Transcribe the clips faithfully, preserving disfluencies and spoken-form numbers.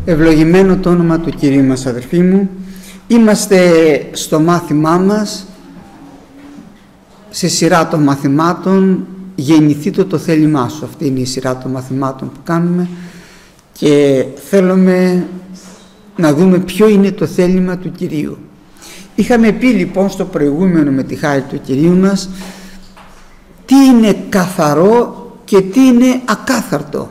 Ευλογημένο το όνομα του Κυρίου μας, αδερφοί μου. Είμαστε στο μάθημά μας, σε σειρά των μαθημάτων «Γεννηθείτε το θέλημά σου». Αυτή είναι η σειρά των μαθημάτων που κάνουμε και θέλουμε να δούμε ποιο είναι το θέλημα του Κυρίου. Είχαμε πει λοιπόν στο προηγούμενο, με τη χάρη του Κυρίου μας, τι είναι καθαρό και τι είναι ακάθαρτο.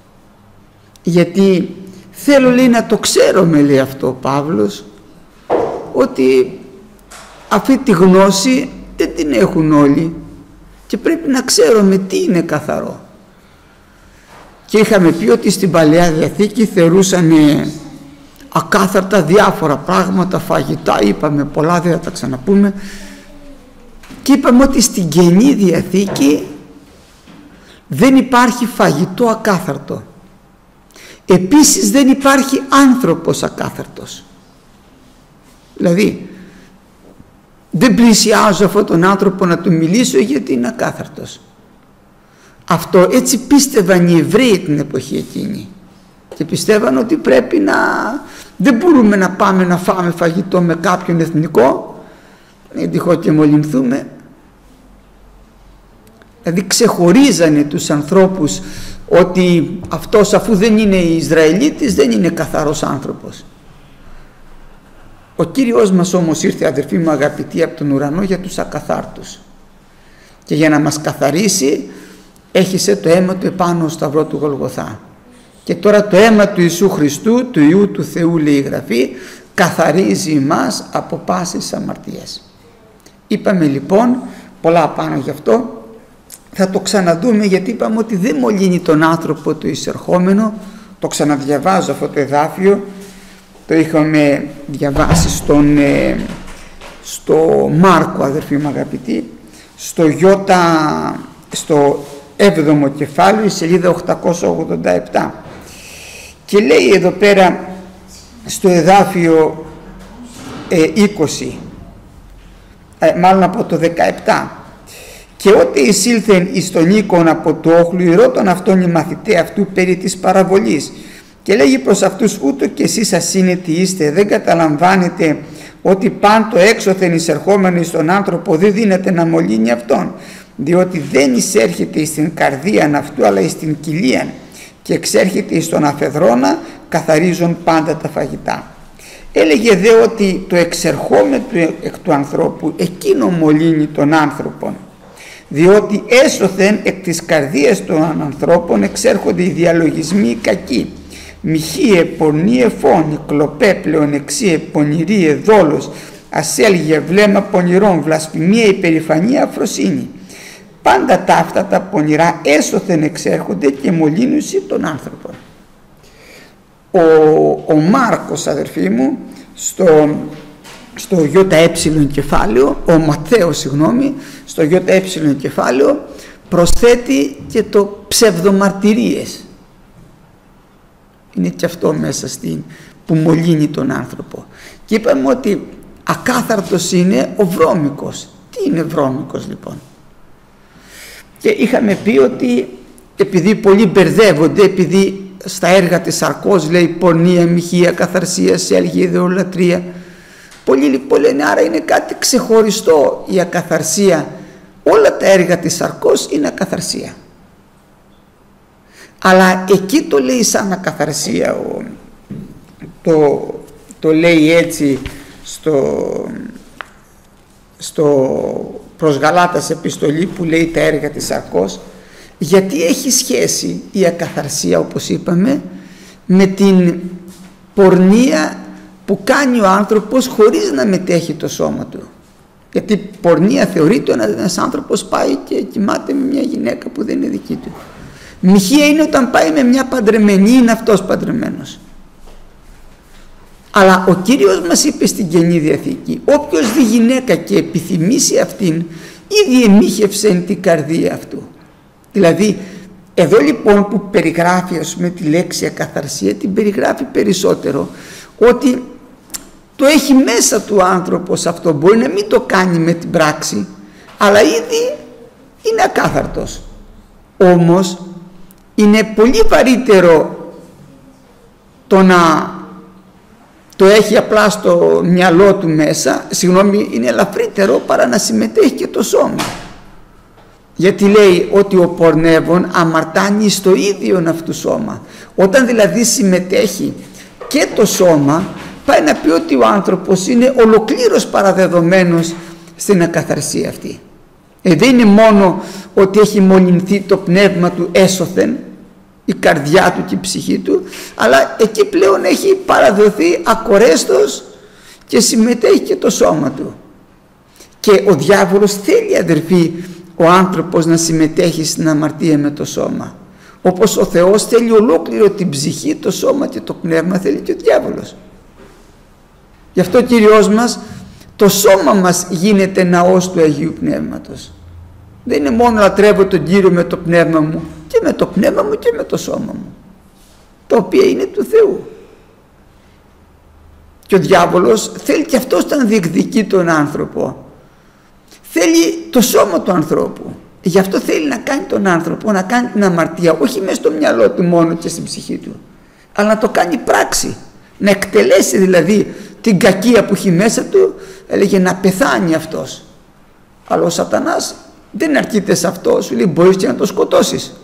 Γιατί θέλω, λέει, να το ξέρουμε, λέει αυτό ο Παύλος, ότι αυτή τη γνώση δεν την έχουν όλοι και πρέπει να ξέρουμε τι είναι καθαρό. Και είχαμε πει ότι στην Παλαιά Διαθήκη θεωρούσαν ακάθαρτα διάφορα πράγματα, φαγητά, είπαμε πολλά, δεν θα τα ξαναπούμε, και είπαμε ότι στην Καινή Διαθήκη δεν υπάρχει φαγητό ακάθαρτο. Επίσης δεν υπάρχει άνθρωπος ακάθαρτος. Δηλαδή δεν πλησιάζω αυτόν τον άνθρωπο να του μιλήσω γιατί είναι ακάθαρτος. Αυτό έτσι πίστευαν οι Εβραίοι την εποχή εκείνη και πιστεύαν ότι πρέπει να, δεν μπορούμε να πάμε να φάμε φαγητό με κάποιον εθνικό, μην τυχόν και μολυνθούμε. Δηλαδή ξεχωρίζανε τους ανθρώπους ότι αυτός, αφού δεν είναι Ισραηλίτης, δεν είναι καθαρός άνθρωπος. Ο Κύριος μας όμως ήρθε, αδερφοί μου αγαπητοί, από τον ουρανό για τους ακαθάρτους και για να μας καθαρίσει έχισε το αίμα του επάνω στο σταυρό του Γολγοθά. Και τώρα το αίμα του Ιησού Χριστού, του Υιού του Θεού, λέει η Γραφή, καθαρίζει εμάς από πάσης αμαρτίας. Είπαμε λοιπόν πολλά πάνω γι' αυτό. Θα το ξαναδούμε, γιατί είπαμε ότι δεν μολύνει τον άνθρωπο το εισερχόμενο. Το ξαναδιαβάζω αυτό το εδάφιο, το είχαμε διαβάσει στον, ε, στο Μάρκο, αδερφοί μου αγαπητοί, στο, Ιώτα, στο έβδομο κεφάλαιο, η σελίδα οκτακόσια ογδόντα επτά, και λέει εδώ πέρα στο εδάφιο ε, είκοσι, ε, μάλλον από το δεκαεπτά, και ό,τι εισήλθεν εις τον οίκον από το όχλου, ηρώτων αυτόν οι μαθηταί αυτού περί της παραβολής, και λέγει προς αυτούς, ούτω και εσείς ασύνετοι είστε, δεν καταλαμβάνετε ότι πάντο έξωθεν εισερχόμενο εις τον άνθρωπο δεν δύναται να μολύνει αυτόν, διότι δεν εισέρχεται εις την καρδίαν αυτού αλλά εις την κοιλίαν, και εξέρχεται εις τον αφεδρώνα, καθαρίζουν πάντα τα φαγητά. Έλεγε δε ότι το εξερχόμενο εκ του ανθρώπου εκείνο μολύνει τον άνθρωπον, διότι έσωθεν εκ της καρδίας των ανθρώπων εξέρχονται οι διαλογισμοί κακοί, μοιχείε, πορνείε, φόνοι, κλοπέ, πλεονεξίε, πονηρίε, δόλος, ασέλγεια, βλέμμα πονηρών, βλασφημία, υπερηφανία, αφροσύνη. Πάντα τα αυτά τα πονηρά έσωθεν εξέρχονται και μολύνουσι τον άνθρωπο. Ο, ο Μάρκος, αδερφοί μου, στο, στο ΙΕ κεφάλαιο, ο Ματθαίος, συγγνώμη, στο ΙΕ κεφάλαιο προσθέτει και το ψευδομαρτυρίες. Είναι και αυτό μέσα στην που μολύνει τον άνθρωπο. Και είπαμε ότι ακάθαρτος είναι ο βρώμικος. Τι είναι βρώμικος λοιπόν? Και είχαμε πει ότι επειδή πολλοί μπερδεύονται, επειδή στα έργα της σαρκός λέει πορνεία, μοιχεία, καθαρσία, σέλγεια, ιδεολατρία, πολλοί λοιπόν λένε άρα είναι κάτι ξεχωριστό η ακαθαρσία. Όλα τα έργα της σαρκός είναι ακαθαρσία. Αλλά εκεί το λέει σαν ακαθαρσία, το, το λέει έτσι στο, στο προς Γαλάτας επιστολή που λέει τα έργα της σαρκός, γιατί έχει σχέση η ακαθαρσία, όπως είπαμε, με την πορνεία που κάνει ο άνθρωπος χωρίς να μετέχει το σώμα του. Γιατί πορνεία θεωρείται ότι ένας άνθρωπος πάει και κοιμάται με μια γυναίκα που δεν είναι δική του. Μοιχεία είναι όταν πάει με μια παντρεμένη, είναι αυτός παντρεμένος. Αλλά ο Κύριος μας είπε στην Καινή Διαθήκη, όποιος δει γυναίκα και επιθυμήσει αυτήν, ήδη εμίχευσε την καρδία αυτού. Δηλαδή εδώ λοιπόν που περιγράφει, ας πούμε, τη λέξη ακαθαρσία, την περιγράφει περισσότερο ότι το έχει μέσα του άνθρωπος αυτό. Μπορεί να μην το κάνει με την πράξη, αλλά ήδη είναι ακάθαρτος. Όμως είναι πολύ βαρύτερο το να το έχει απλά στο μυαλό του μέσα, συγγνώμη, είναι ελαφρύτερο παρά να συμμετέχει και το σώμα. Γιατί λέει ότι ο πορνεύων αμαρτάνει στο ίδιο αυτού σώμα. Όταν δηλαδή συμμετέχει και το σώμα, πάει να πει ότι ο άνθρωπος είναι ολοκλήρως παραδεδομένος στην ακαθαρσία αυτή. Ε, δεν είναι μόνο ότι έχει μολυνθεί το πνεύμα του έσωθεν, η καρδιά του και η ψυχή του, αλλά εκεί πλέον έχει παραδοθεί ακορέστος και συμμετέχει και το σώμα του. Και ο διάβολος θέλει, αδερφοί, ο άνθρωπος να συμμετέχει στην αμαρτία με το σώμα. Όπως ο Θεός θέλει ολόκληρο την ψυχή, το σώμα και το πνεύμα, θέλει και ο διάβολος. Γι' αυτό ο Κύριος μας, το σώμα μας γίνεται ναός του Αγίου Πνεύματος. Δεν είναι μόνο λατρεύω τον Κύριο με το πνεύμα μου, και με το πνεύμα μου και με το σώμα μου, τα οποία είναι του Θεού. Και ο διάβολος θέλει και αυτός να διεκδικεί τον άνθρωπο. Θέλει το σώμα του ανθρώπου. Γι' αυτό θέλει να κάνει τον άνθρωπο να κάνει την αμαρτία, όχι μέσα στο μυαλό του μόνο και στην ψυχή του, αλλά να το κάνει πράξη, να εκτελέσει δηλαδή την κακία που έχει μέσα του. Έλεγε να πεθάνει αυτός, αλλά ο σατανάς δεν αρκείται σε αυτό, σου λέει μπορείς και να το σκοτώσεις.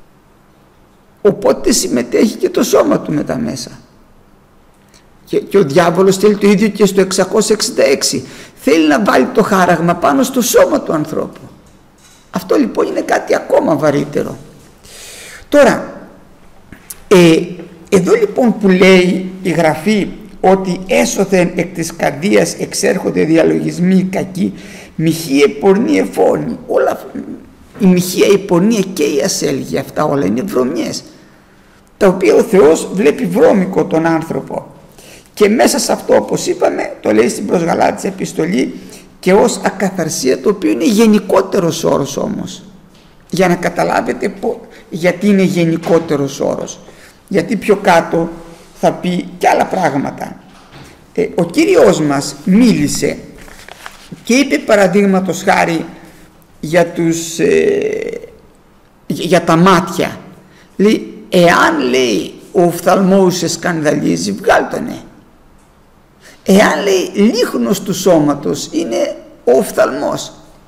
Οπότε συμμετέχει και το σώμα του μετά μέσα. Και, και ο διάβολος θέλει το ίδιο και στο εξακόσια εξήντα έξι. Θέλει να βάλει το χάραγμα πάνω στο σώμα του ανθρώπου. Αυτό λοιπόν είναι κάτι ακόμα βαρύτερο. Τώρα, ε, εδώ λοιπόν που λέει η Γραφή ότι έσωθεν εκ της καρδίας εξέρχονται διαλογισμοί κακοί, μοιχεία, πορνεία, φόνοι, όλα, η μοιχεία, η πορνεία και η ασέλγεια, αυτά όλα είναι βρωμιές, τα οποία ο Θεός βλέπει βρώμικο τον άνθρωπο. Και μέσα σε αυτό, όπως είπαμε, το λέει στην προς Γαλάτης επιστολή, και ως ακαθαρσία, το οποίο είναι γενικότερος όρος όμως. Για να καταλάβετε πο, γιατί είναι γενικότερος όρος. Γιατί πιο κάτω θα πει και άλλα πράγματα. Ε, ο Κύριος μας μίλησε και είπε παραδείγματος χάρη για, τους, ε, για τα μάτια. Λέει, εάν λέει ο οφθαλμός σε σκανδαλίζει, βγάλ' τονε. Εάν λέει λίχνος του σώματος είναι ο οφθαλμός.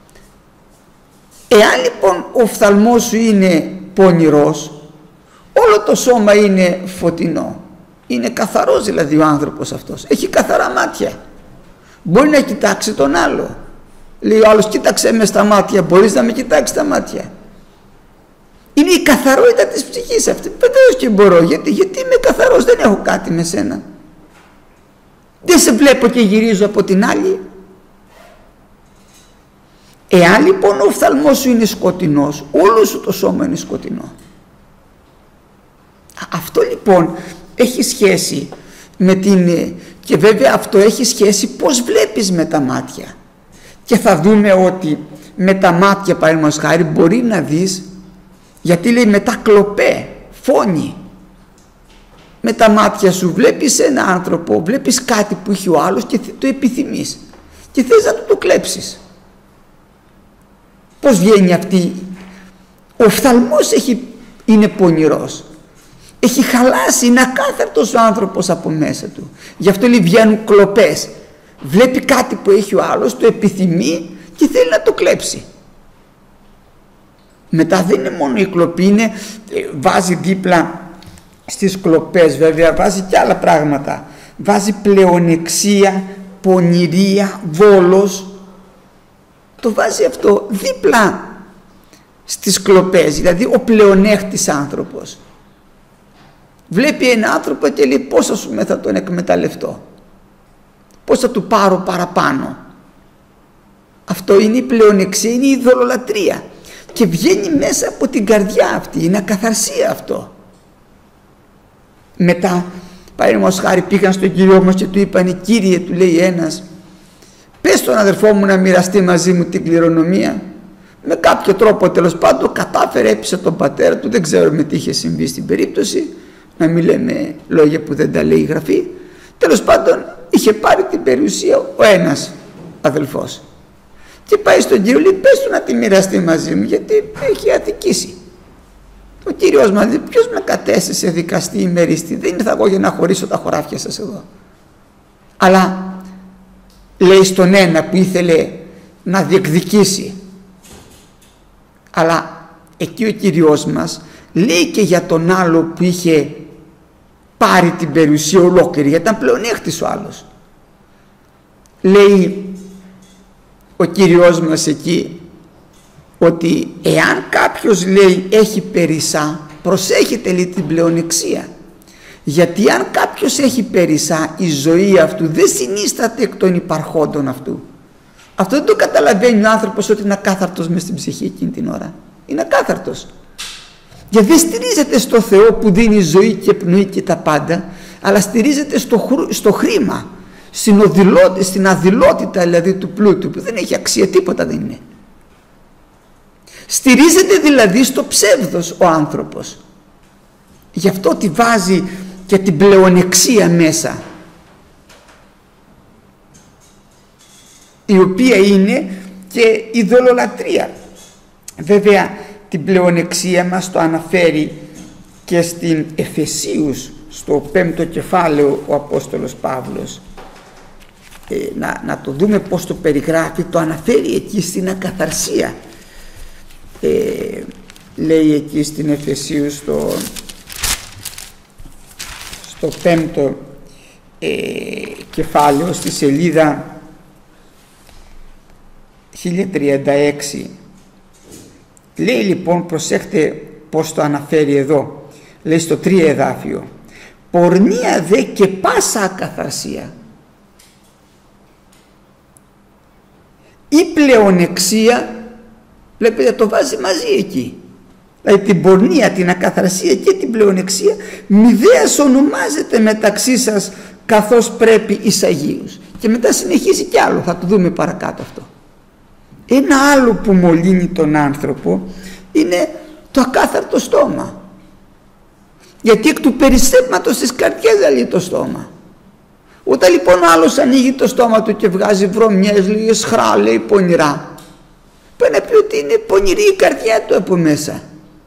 Εάν λοιπόν ο οφθαλμός σου είναι πονηρός, όλο το σώμα είναι φωτεινό. Είναι καθαρός δηλαδή ο άνθρωπος αυτός. Έχει καθαρά μάτια. Μπορεί να κοιτάξει τον άλλο. Λέει ο άλλος, κοίταξε με στα μάτια. Μπορείς να με κοιτάξει τα μάτια? Είναι η καθαρότητα της ψυχής αυτή. Βεβαίως και μπορώ. Γιατί, γιατί είμαι καθαρός, δεν έχω κάτι με σένα. Δεν σε βλέπω και γυρίζω από την άλλη. Εάν λοιπόν ο οφθαλμός σου είναι σκοτεινός, όλο σου το σώμα είναι σκοτεινό. Αυτό λοιπόν έχει σχέση με την... και βέβαια αυτό έχει σχέση πώς βλέπεις με τα μάτια. Και θα δούμε ότι με τα μάτια, παραδείγματος χάρη, μπορεί να δεις, γιατί λέει μετά κλοπέ, φόνη. Με τα μάτια σου βλέπεις ένα άνθρωπο, βλέπεις κάτι που έχει ο άλλος και το επιθυμείς και θες να του το κλέψεις. Πώς βγαίνει αυτή? Ο οφθαλμός έχει, είναι πονηρός, έχει χαλάσει, είναι ακάθαρτος ο άνθρωπος από μέσα του. Γι' αυτό λέει βγαίνουν κλοπές. Βλέπει κάτι που έχει ο άλλος, το επιθυμεί και θέλει να το κλέψει. Μετά δεν είναι μόνο η κλοπή, είναι, βάζει δίπλα στις κλοπές βέβαια, βάζει και άλλα πράγματα. Βάζει πλεονεξία, πονηρία, βόλος. Το βάζει αυτό δίπλα στις κλοπές, δηλαδή ο πλεονέκτης άνθρωπος. Βλέπει έναν άνθρωπο και λέει πώς ας πούμε θα τον εκμεταλλευτώ, πώς θα του πάρω παραπάνω. Αυτό είναι η πλεονεξία, είναι η ειδωλολατρία και βγαίνει μέσα από την καρδιά αυτή, είναι ακαθαρσία αυτό. Μετά, παραδείγματος χάρη, πήγαν στον Κύριο μας και του είπαν, Κύριε, του λέει ένας, πες στον αδερφό μου να μοιραστεί μαζί μου την κληρονομία. Με κάποιο τρόπο τέλος πάντων κατάφερε, έπεισε τον πατέρα του, δεν ξέρω με τι είχε συμβεί στην περίπτωση, να μην λέμε λόγια που δεν τα λέει η Γραφή. Τέλος πάντων είχε πάρει την περιουσία ο ένας αδελφός και πάει στον Κύριο, λέει πες του να τη μοιραστεί μαζί μου γιατί έχει αδικήσει. Ο Κύριος μας λέει, ποιος με κατέστησε δικαστή ημερίστη? Δεν ήρθα εγώ για να χωρίσω τα χωράφια σας εδώ. Αλλά λέει στον ένα που ήθελε να διεκδικήσει, αλλά εκεί ο Κύριος μας λέει και για τον άλλο που είχε πάρει την περιουσία ολόκληρη, γιατί ήταν πλεονέκτης ο άλλος. Λέει ο Κύριος μας εκεί ότι εάν κάποιος, λέει, έχει περισσά, προσέχετε, λέει, την πλεονεξία, γιατί αν κάποιος έχει περισσά, η ζωή αυτού δεν συνίσταται εκ των υπαρχόντων αυτού. Αυτό δεν το καταλαβαίνει ο άνθρωπος, ότι είναι ακάθαρτος μες στην ψυχή εκείνη την ώρα. Είναι ακάθαρτος, γιατί δεν στηρίζεται στο Θεό που δίνει ζωή και πνοή και τα πάντα, αλλά στηρίζεται στο, χρ, στο χρήμα, στην, οδηλό, στην αδειλότητα δηλαδή του πλούτου, που δεν έχει αξία, τίποτα δεν είναι. Στηρίζεται δηλαδή στο ψεύδος ο άνθρωπος. Γι' αυτό τη βάζει και την πλεονεξία μέσα, η οποία είναι και ειδωλολατρία. Βέβαια την πλεονεξία μας το αναφέρει και στην Εφεσίους, στο πέμπτο κεφάλαιο, ο Απόστολος Παύλος. Ε, να, να το δούμε πως το περιγράφει, το αναφέρει εκεί στην ακαθαρσία. Ε, λέει εκεί στην Εφεσίους στο, στο πέμπτο ε, κεφάλαιο, στη σελίδα χίλια τριάντα έξι. Λέει λοιπόν, προσέχτε πως το αναφέρει εδώ, λέει στο τρία εδάφιο, πορνεία δε και πάσα ακαθαρσία ή πλεονεξία. Βλέπετε, το βάζει μαζί εκεί. Δηλαδή την πορνεία, την ακαθαρσία και την πλεονεξία μηδέας ονομάζεται μεταξύ σας καθώς πρέπει εις Αγίους. Και μετά συνεχίζει κι άλλο, θα το δούμε παρακάτω αυτό. Ένα άλλο που μολύνει τον άνθρωπο είναι το ακάθαρτο στόμα. Γιατί εκ του περισσεύματος της καρδιάς διαλύει το στόμα. Όταν λοιπόν ο άλλος ανοίγει το στόμα του και βγάζει βρωμιές, λέει σχρά, λέει πονηρά, πρέπει να πει ότι είναι πονηρή η καρδιά του από μέσα.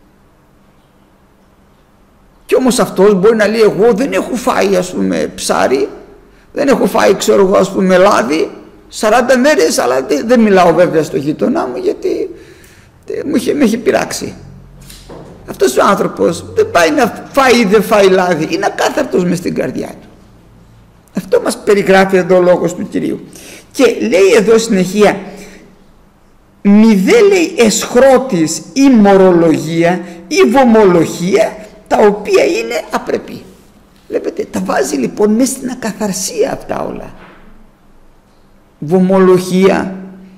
Και όμως αυτός μπορεί να λέει, εγώ δεν έχω φάει, ας πούμε, ψάρι, δεν έχω φάει, ξέρω εγώ, ας πούμε, λάδι σαράντα μέρες, αλλά δεν, δεν μιλάω βέβαια στο γείτονά μου, γιατί μου είχε, με είχε πειράξει. Αυτός ο άνθρωπος δεν πάει να φάει ή δεν φάει λάδι, είναι ακάθαρτος μες στην καρδιά του. Αυτό μας περιγράφει εδώ ο λόγος του Κυρίου. Και λέει εδώ συνεχεία, μη δε, λέει, εσχρότης ή μορολογία ή βομολογία, τα οποία είναι απρεπή. Βλέπετε, τα βάζει λοιπόν μέσα στην ακαθαρσία αυτά όλα. Βομολογία,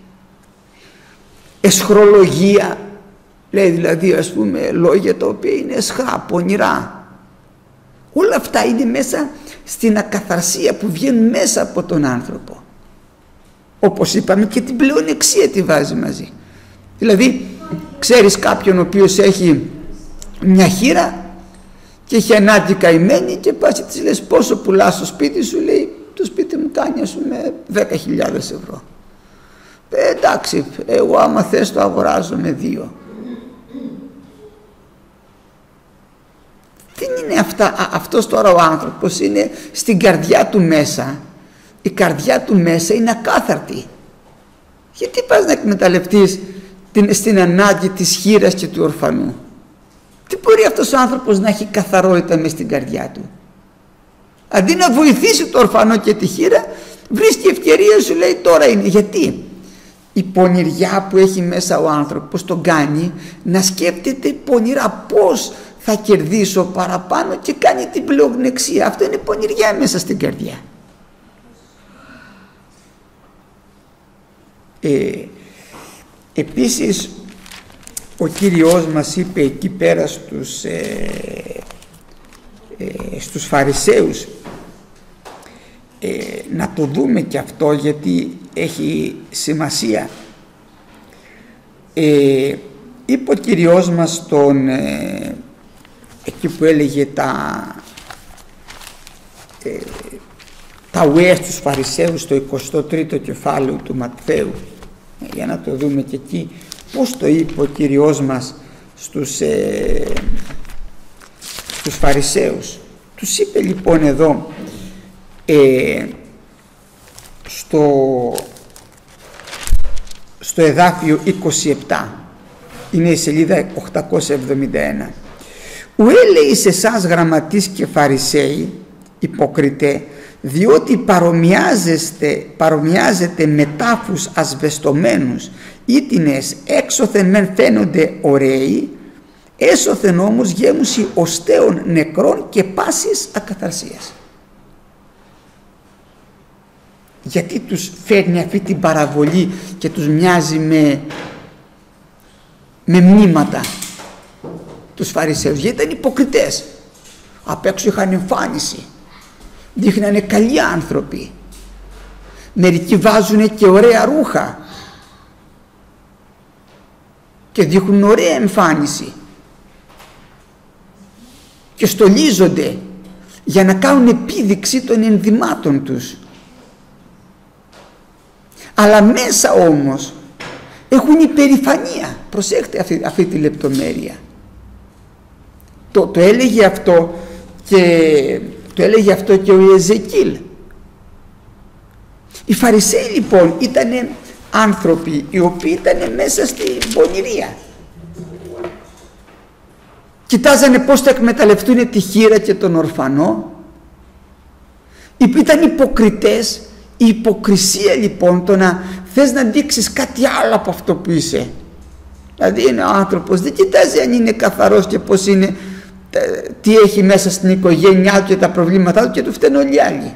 εσχρολογία, λέει δηλαδή, ας πούμε, λόγια τα οποία είναι εσχρά, πονηρά. Όλα αυτά είναι μέσα στην ακαθαρσία που βγαίνουν μέσα από τον άνθρωπο. Όπως είπαμε, και την πλεονεξία τη βάζει μαζί. Δηλαδή ξέρεις κάποιον ο οποίος έχει μια χήρα και έχει ανάγκη καημένη και πας και της λες πόσο πουλάς στο σπίτι σου, λέει το σπίτι μου κάνει, ας πούμε, δέκα χιλιάδες ευρώ. Ε, εντάξει, εγώ άμα θες το αγοράζω με δύο. Δεν είναι αυτά, α, αυτός τώρα ο άνθρωπος είναι στην καρδιά του μέσα. Η καρδιά του μέσα είναι ακάθαρτη. Γιατί πας να εκμεταλλευτείς την, στην ανάγκη της χήρας και του ορφανού? Τι μπορεί αυτός ο άνθρωπος να έχει καθαρότητα μες στην καρδιά του? Αντί να βοηθήσει το ορφανό και τη χήρα, βρίσκει ευκαιρία, σου λέει τώρα είναι. Γιατί? Η πονηριά που έχει μέσα ο άνθρωπος τον κάνει να σκέφτεται πονηρά πώς θα κερδίσω παραπάνω και κάνει την πλεονεξία. Αυτό είναι πονηριά μέσα στην καρδιά. Ε, επίσης ο Κύριος μας είπε εκεί πέρα στους, ε, ε, στους Φαρισαίους, ε, να το δούμε και αυτό γιατί έχει σημασία. Ε, είπε ο Κύριος μας τον, ε, εκεί που έλεγε τα ε, τα ουέ στους Φαρισαίους στο εικοστό τρίτο κεφάλαιο του Ματθαίου, για να το δούμε και εκεί πως το είπε ο Κύριος μας στους, ε, τους Φαρισαίους. Τους είπε λοιπόν εδώ ε, στο, στο εδάφιο είκοσι επτά, είναι η σελίδα οκτακόσια εβδομήντα ένα. «Ουέ λέει σε εσάς γραμματείς και Φαρισαίοι, υποκριτέ, διότι παρομοιάζεστε, παρομοιάζετε με τάφους ασβεστομένους, ήτινες έξωθεν μεν φαίνονται ωραίοι, έσωθεν όμως γέμουσι οστέων νεκρών και πάσης ακαθαρσίας». Γιατί τους φέρνει αυτή την παραβολή και τους μοιάζει με, με μνήματα τους Φαρισαίους? Γιατί ήταν υποκριτές. Απ' έξω είχαν εμφάνιση, δείχνανε καλοί άνθρωποι, μερικοί βάζουν και ωραία ρούχα και δείχνουν ωραία εμφάνιση και στολίζονται για να κάνουν επίδειξη των ενδυμάτων τους, αλλά μέσα όμως έχουν υπερηφανία. Προσέχτε αυτή, αυτή τη λεπτομέρεια. Το, το έλεγε αυτό και το έλεγε αυτό και ο Εζεκίλ. Οι Φαρισαίοι λοιπόν ήταν άνθρωποι οι οποίοι ήταν μέσα στην πονηρία. Κοιτάζανε πώς θα εκμεταλλευτούν τη χήρα και τον ορφανό. Ήταν υποκριτές. Η υποκρισία λοιπόν, το να θες να δείξεις κάτι άλλο από αυτό που είσαι. Δηλαδή είναι ο άνθρωπος, δεν κοιτάζει αν είναι καθαρός και πώς είναι, τι έχει μέσα στην οικογένειά του και τα προβλήματά του, και του φταίνουν όλοι οι άλλοι.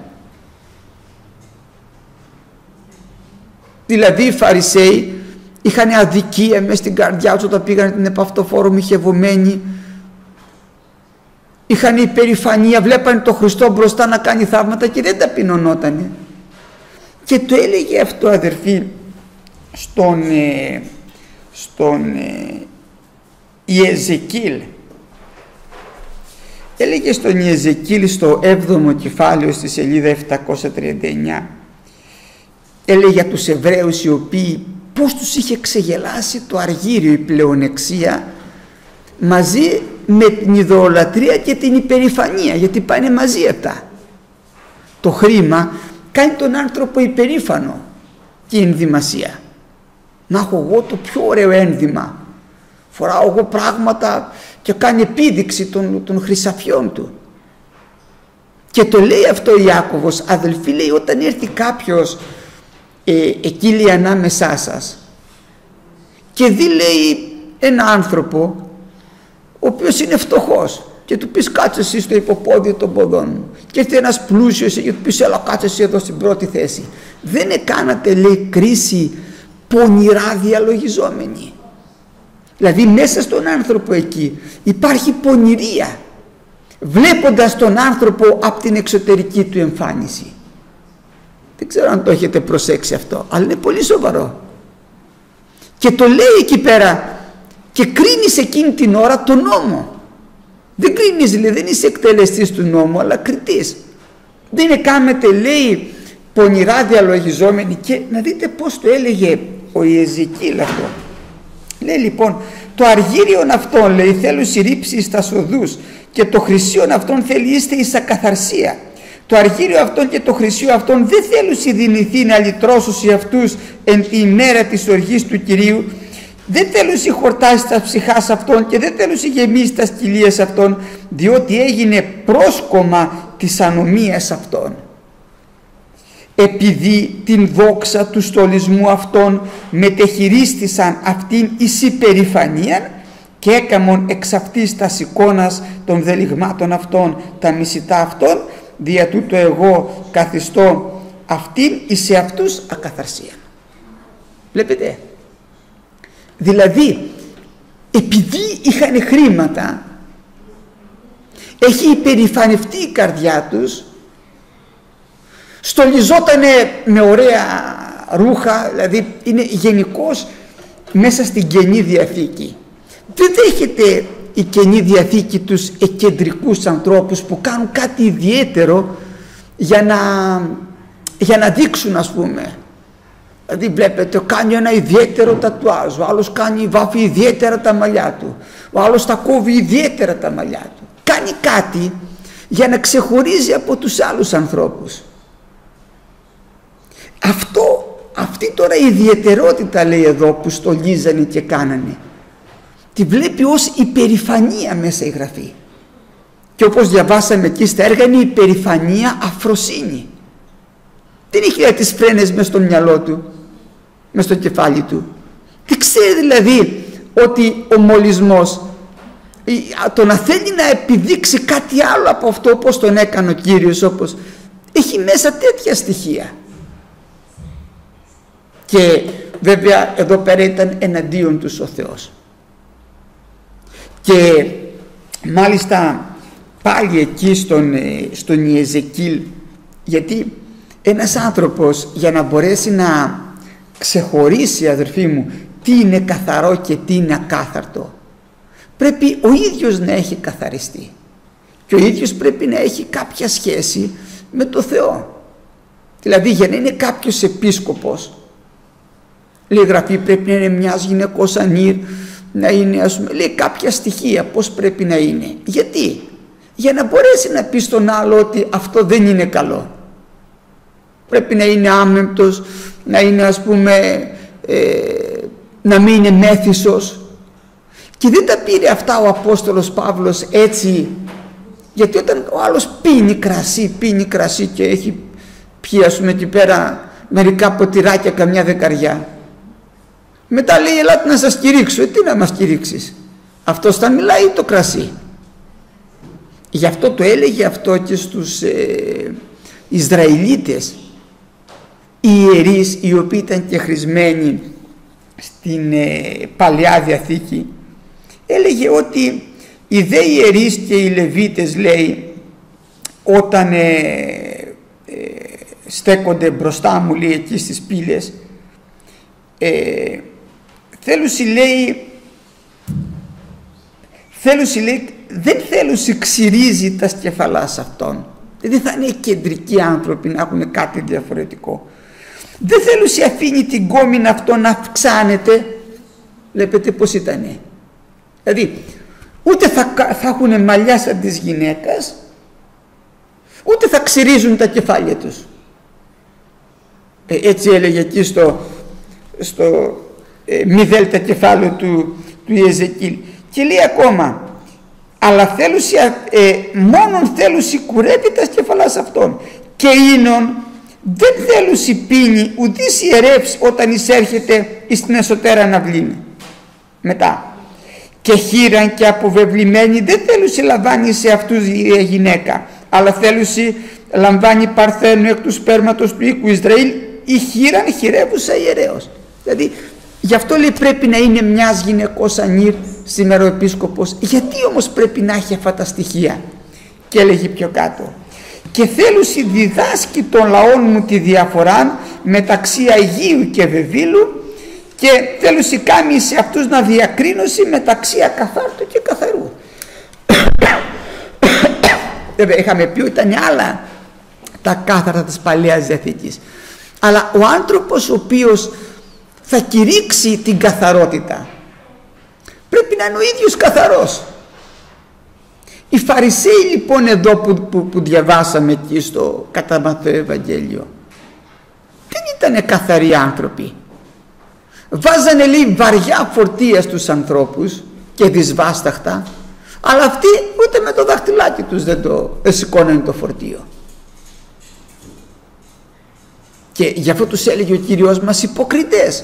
Δηλαδή οι Φαρισαίοι είχαν αδικία μέσα στην καρδιά τους όταν πήγαν την επαυτοφόρο μοιχευωμένη, είχαν υπερηφανία, βλέπανε τον Χριστό μπροστά να κάνει θαύματα και δεν ταπεινωνότανε. Και το έλεγε αυτό, αδερφοί, στον, ε, στον ε, Ιεζεκίλ. Έλεγε στον Ιεζεκίλ στο έβδομο κεφάλαιο στη σελίδα επτακόσια τριάντα εννιά. Έλεγε για τους Εβραίους οι οποίοι πώς τους είχε ξεγελάσει το αργύριο, η πλεονεξία, μαζί με την ειδωλατρία και την υπερηφανία, γιατί πάνε μαζί αυτά. Το χρήμα κάνει τον άνθρωπο υπερήφανο και η ενδυμασία. Να έχω εγώ το πιο ωραίο ένδυμα, φοράω εγώ πράγματα και κάνει επίδειξη των, των χρυσαφιών του. Και το λέει αυτό ο Ιάκωβος, αδελφοί, λέει, όταν έρθει κάποιος ε, εκεί λέει ανάμεσά σας και δει, λέει, ένα άνθρωπο ο οποίος είναι φτωχός και του πεις κάτσε εσύ στο υποπόδιο των ποδών μου, και έρθει ένας πλούσιος και του πεις έλα κάτσε εσύ εδώ στην πρώτη θέση, δεν έκανατε, λέει, κρίση πονηρά διαλογιζόμενη? Δηλαδή μέσα στον άνθρωπο εκεί υπάρχει πονηρία, βλέποντας τον άνθρωπο από την εξωτερική του εμφάνιση. Δεν ξέρω αν το έχετε προσέξει αυτό, αλλά είναι πολύ σοβαρό. Και το λέει εκεί πέρα και κρίνεις εκείνη την ώρα τον νόμο. Δεν κρίνεις, λέει, δεν είσαι εκτελεστής του νόμου, αλλά κριτής. Δεν είναι κάμετε, λέει, πονηρά διαλογιζόμενοι. Και να δείτε πώς το έλεγε ο Ιεζεκίλ αυτό. Λέει λοιπόν, το αργύριον αυτόν, λέει, θέλουν συρρήψει στα σοδούς και το χρυσίον αυτόν θέλει είστε εις ακαθαρσία. Το αργύριο αυτόν και το χρυσίο αυτόν δεν θέλουν συνδυνηθεί να λυτρώσουν αυτούς εν τη ημέρα της οργής του Κυρίου. Δεν θέλουν συγχορτάσει τα ψυχάς αυτών και δεν θέλουν γεμίσει τα σκυλίες αυτών, διότι έγινε πρόσκομα της ανομίας αυτών. Επειδή την δόξα του στολισμού αυτών μετεχειρίστησαν αυτήν εις υπερηφανίαν και έκαμον εξ αυτής τας εικόνας των δελιγμάτων αυτών τα μισητά αυτών, δια τούτο εγώ καθιστώ αυτήν εις σε αυτούς ακαθαρσία. Βλέπετε, δηλαδή επειδή είχαν χρήματα, έχει υπερηφανευτεί η καρδιά τους, στολιζότανε με ωραία ρούχα, δηλαδή είναι γενικώς μέσα στην Καινή Διαθήκη. Δεν δέχεται η Καινή Διαθήκη τους εκκεντρικούς ανθρώπους που κάνουν κάτι ιδιαίτερο για να, για να δείξουν, ας πούμε. Δηλαδή βλέπετε, κάνει ένα ιδιαίτερο τατουάζ, ο άλλος κάνει, βάφει ιδιαίτερα τα μαλλιά του, ο άλλος τα κόβει ιδιαίτερα τα μαλλιά του, κάνει κάνει κάτι για να ξεχωρίζει από τους άλλους ανθρώπους. Αυτό, αυτή τώρα η ιδιαιτερότητα, λέει εδώ, που στολίζανε και κάνανε, τη βλέπει ως υπερηφανία μέσα η Γραφή. Και όπως διαβάσαμε εκεί στα έργα, είναι υπερηφανία αφροσύνη. Δεν είχε τις φρένες μες στο μυαλό του, μες στο κεφάλι του. Δεν ξέρει δηλαδή ότι ο μολυσμός, το να θέλει να επιδείξει κάτι άλλο από αυτό, όπως τον έκανε ο Κύριος, όπως έχει μέσα τέτοια στοιχεία. Και βέβαια εδώ πέρα ήταν εναντίον τους ο Θεός. Και μάλιστα πάλι εκεί στον, στον Ιεζεκίλ, γιατί ένας άνθρωπος για να μπορέσει να ξεχωρίσει, αδερφοί μου, τι είναι καθαρό και τι είναι ακάθαρτο, πρέπει ο ίδιος να έχει καθαριστεί και ο ίδιος πρέπει να έχει κάποια σχέση με το Θεό. Δηλαδή για να είναι κάποιος επίσκοπος, λέει η Γραφή, πρέπει να είναι μιας γυναικός ανήρ, να είναι, ας πούμε, λέει κάποια στοιχεία πώς πρέπει να είναι. Γιατί? Για να μπορέσει να πει στον άλλο ότι αυτό δεν είναι καλό. Πρέπει να είναι άμεμπτος, να είναι, ας πούμε, ε, να μην είναι μέθυσος. Και δεν τα πήρε αυτά ο Απόστολος Παύλος έτσι, γιατί όταν ο άλλος πίνει κρασί, πίνει κρασί και έχει πιει, ας πούμε, εκεί πέρα μερικά ποτηράκια, καμιά δεκαριά, μετά λέει, ελάτε να σας κηρύξω. Ε, τι να μας κηρύξεις? Αυτός θα μιλάει το κρασί? Γι' αυτό το έλεγε αυτό και στους ε, Ισραηλίτες, οι ιερείς, οι οποίοι ήταν και χρησμένοι στην ε, Παλαιά Διαθήκη. Έλεγε ότι οι δε ιερείς και οι Λεβίτες, λέει, όταν ε, ε, στέκονται μπροστά μου, λέει, εκεί στις πύλες, ε, θέλουσι, λέει, θέλουσι, λέει, δεν θέλουσι ξυρίζει τα σκεφαλάς αυτών. Δηλαδή θα είναι κεντρικοί άνθρωποι, να έχουν κάτι διαφορετικό. Δεν θέλουσι αφήνει την κόμμηνα αυτό να αυξάνεται. Βλέπετε πως ήτανε. Δηλαδή ούτε θα, θα έχουν μαλλιά σαν της γυναίκας, ούτε θα ξυρίζουν τα κεφάλια τους. Ε, έτσι έλεγε εκεί στο, στο ε, μη δέλτα κεφάλαιο του, του Ιεζεκίλ. Και λέει ακόμα, αλλά θέλουσι, ε, μόνον θέλουσι κουρεύει τα σκεφαλάς αυτών, και ίνον δεν θέλουσι πίνει ουδής ιερεύς όταν εισέρχεται εις την εσωτέρα ναυλήν. Μετά, και χείραν και αποβεβλημένη δεν θέλουσι λαμβάνει σε αυτούς η γυναίκα, αλλά θέλουσι λαμβάνει παρθένου εκ του σπέρματος του οίκου Ισραήλ, η χείραν χειρεύουσα ιερέως. Δηλαδή γι' αυτό, λέει, πρέπει να είναι μιας γυναικός ανήρ σήμερα ο επίσκοπος. Γιατί όμως πρέπει να έχει αυτά τα στοιχεία? Και έλεγε πιο κάτω, και θέλουσι διδάσκει των λαών μου τη διαφορά μεταξύ Αγίου και Βεβήλου, και θέλουσι κάνει σε αυτούς να διακρίνωση μεταξύ ακαθάρτου και καθαρού. Βέβαια είχαμε πει ότι ήταν άλλα τα κάθαρτα της Παλαιάς Διαθήκης, αλλά ο άνθρωπος ο οποίος θα κηρύξει την καθαρότητα πρέπει να είναι ο ίδιος καθαρός. Οι Φαρισαίοι λοιπόν εδώ που, που, που διαβάσαμε εκεί στο κατά Ματθαίο Ευαγγέλιο δεν ήτανε καθαροί άνθρωποι. Βάζανε, λέει, βαριά φορτία στους ανθρώπους και δυσβάσταχτα, αλλά αυτοί ούτε με το δαχτυλάκι τους δεν το σηκώνανε το φορτίο. Και γι' αυτό τους έλεγε ο Κύριος μας υποκριτές.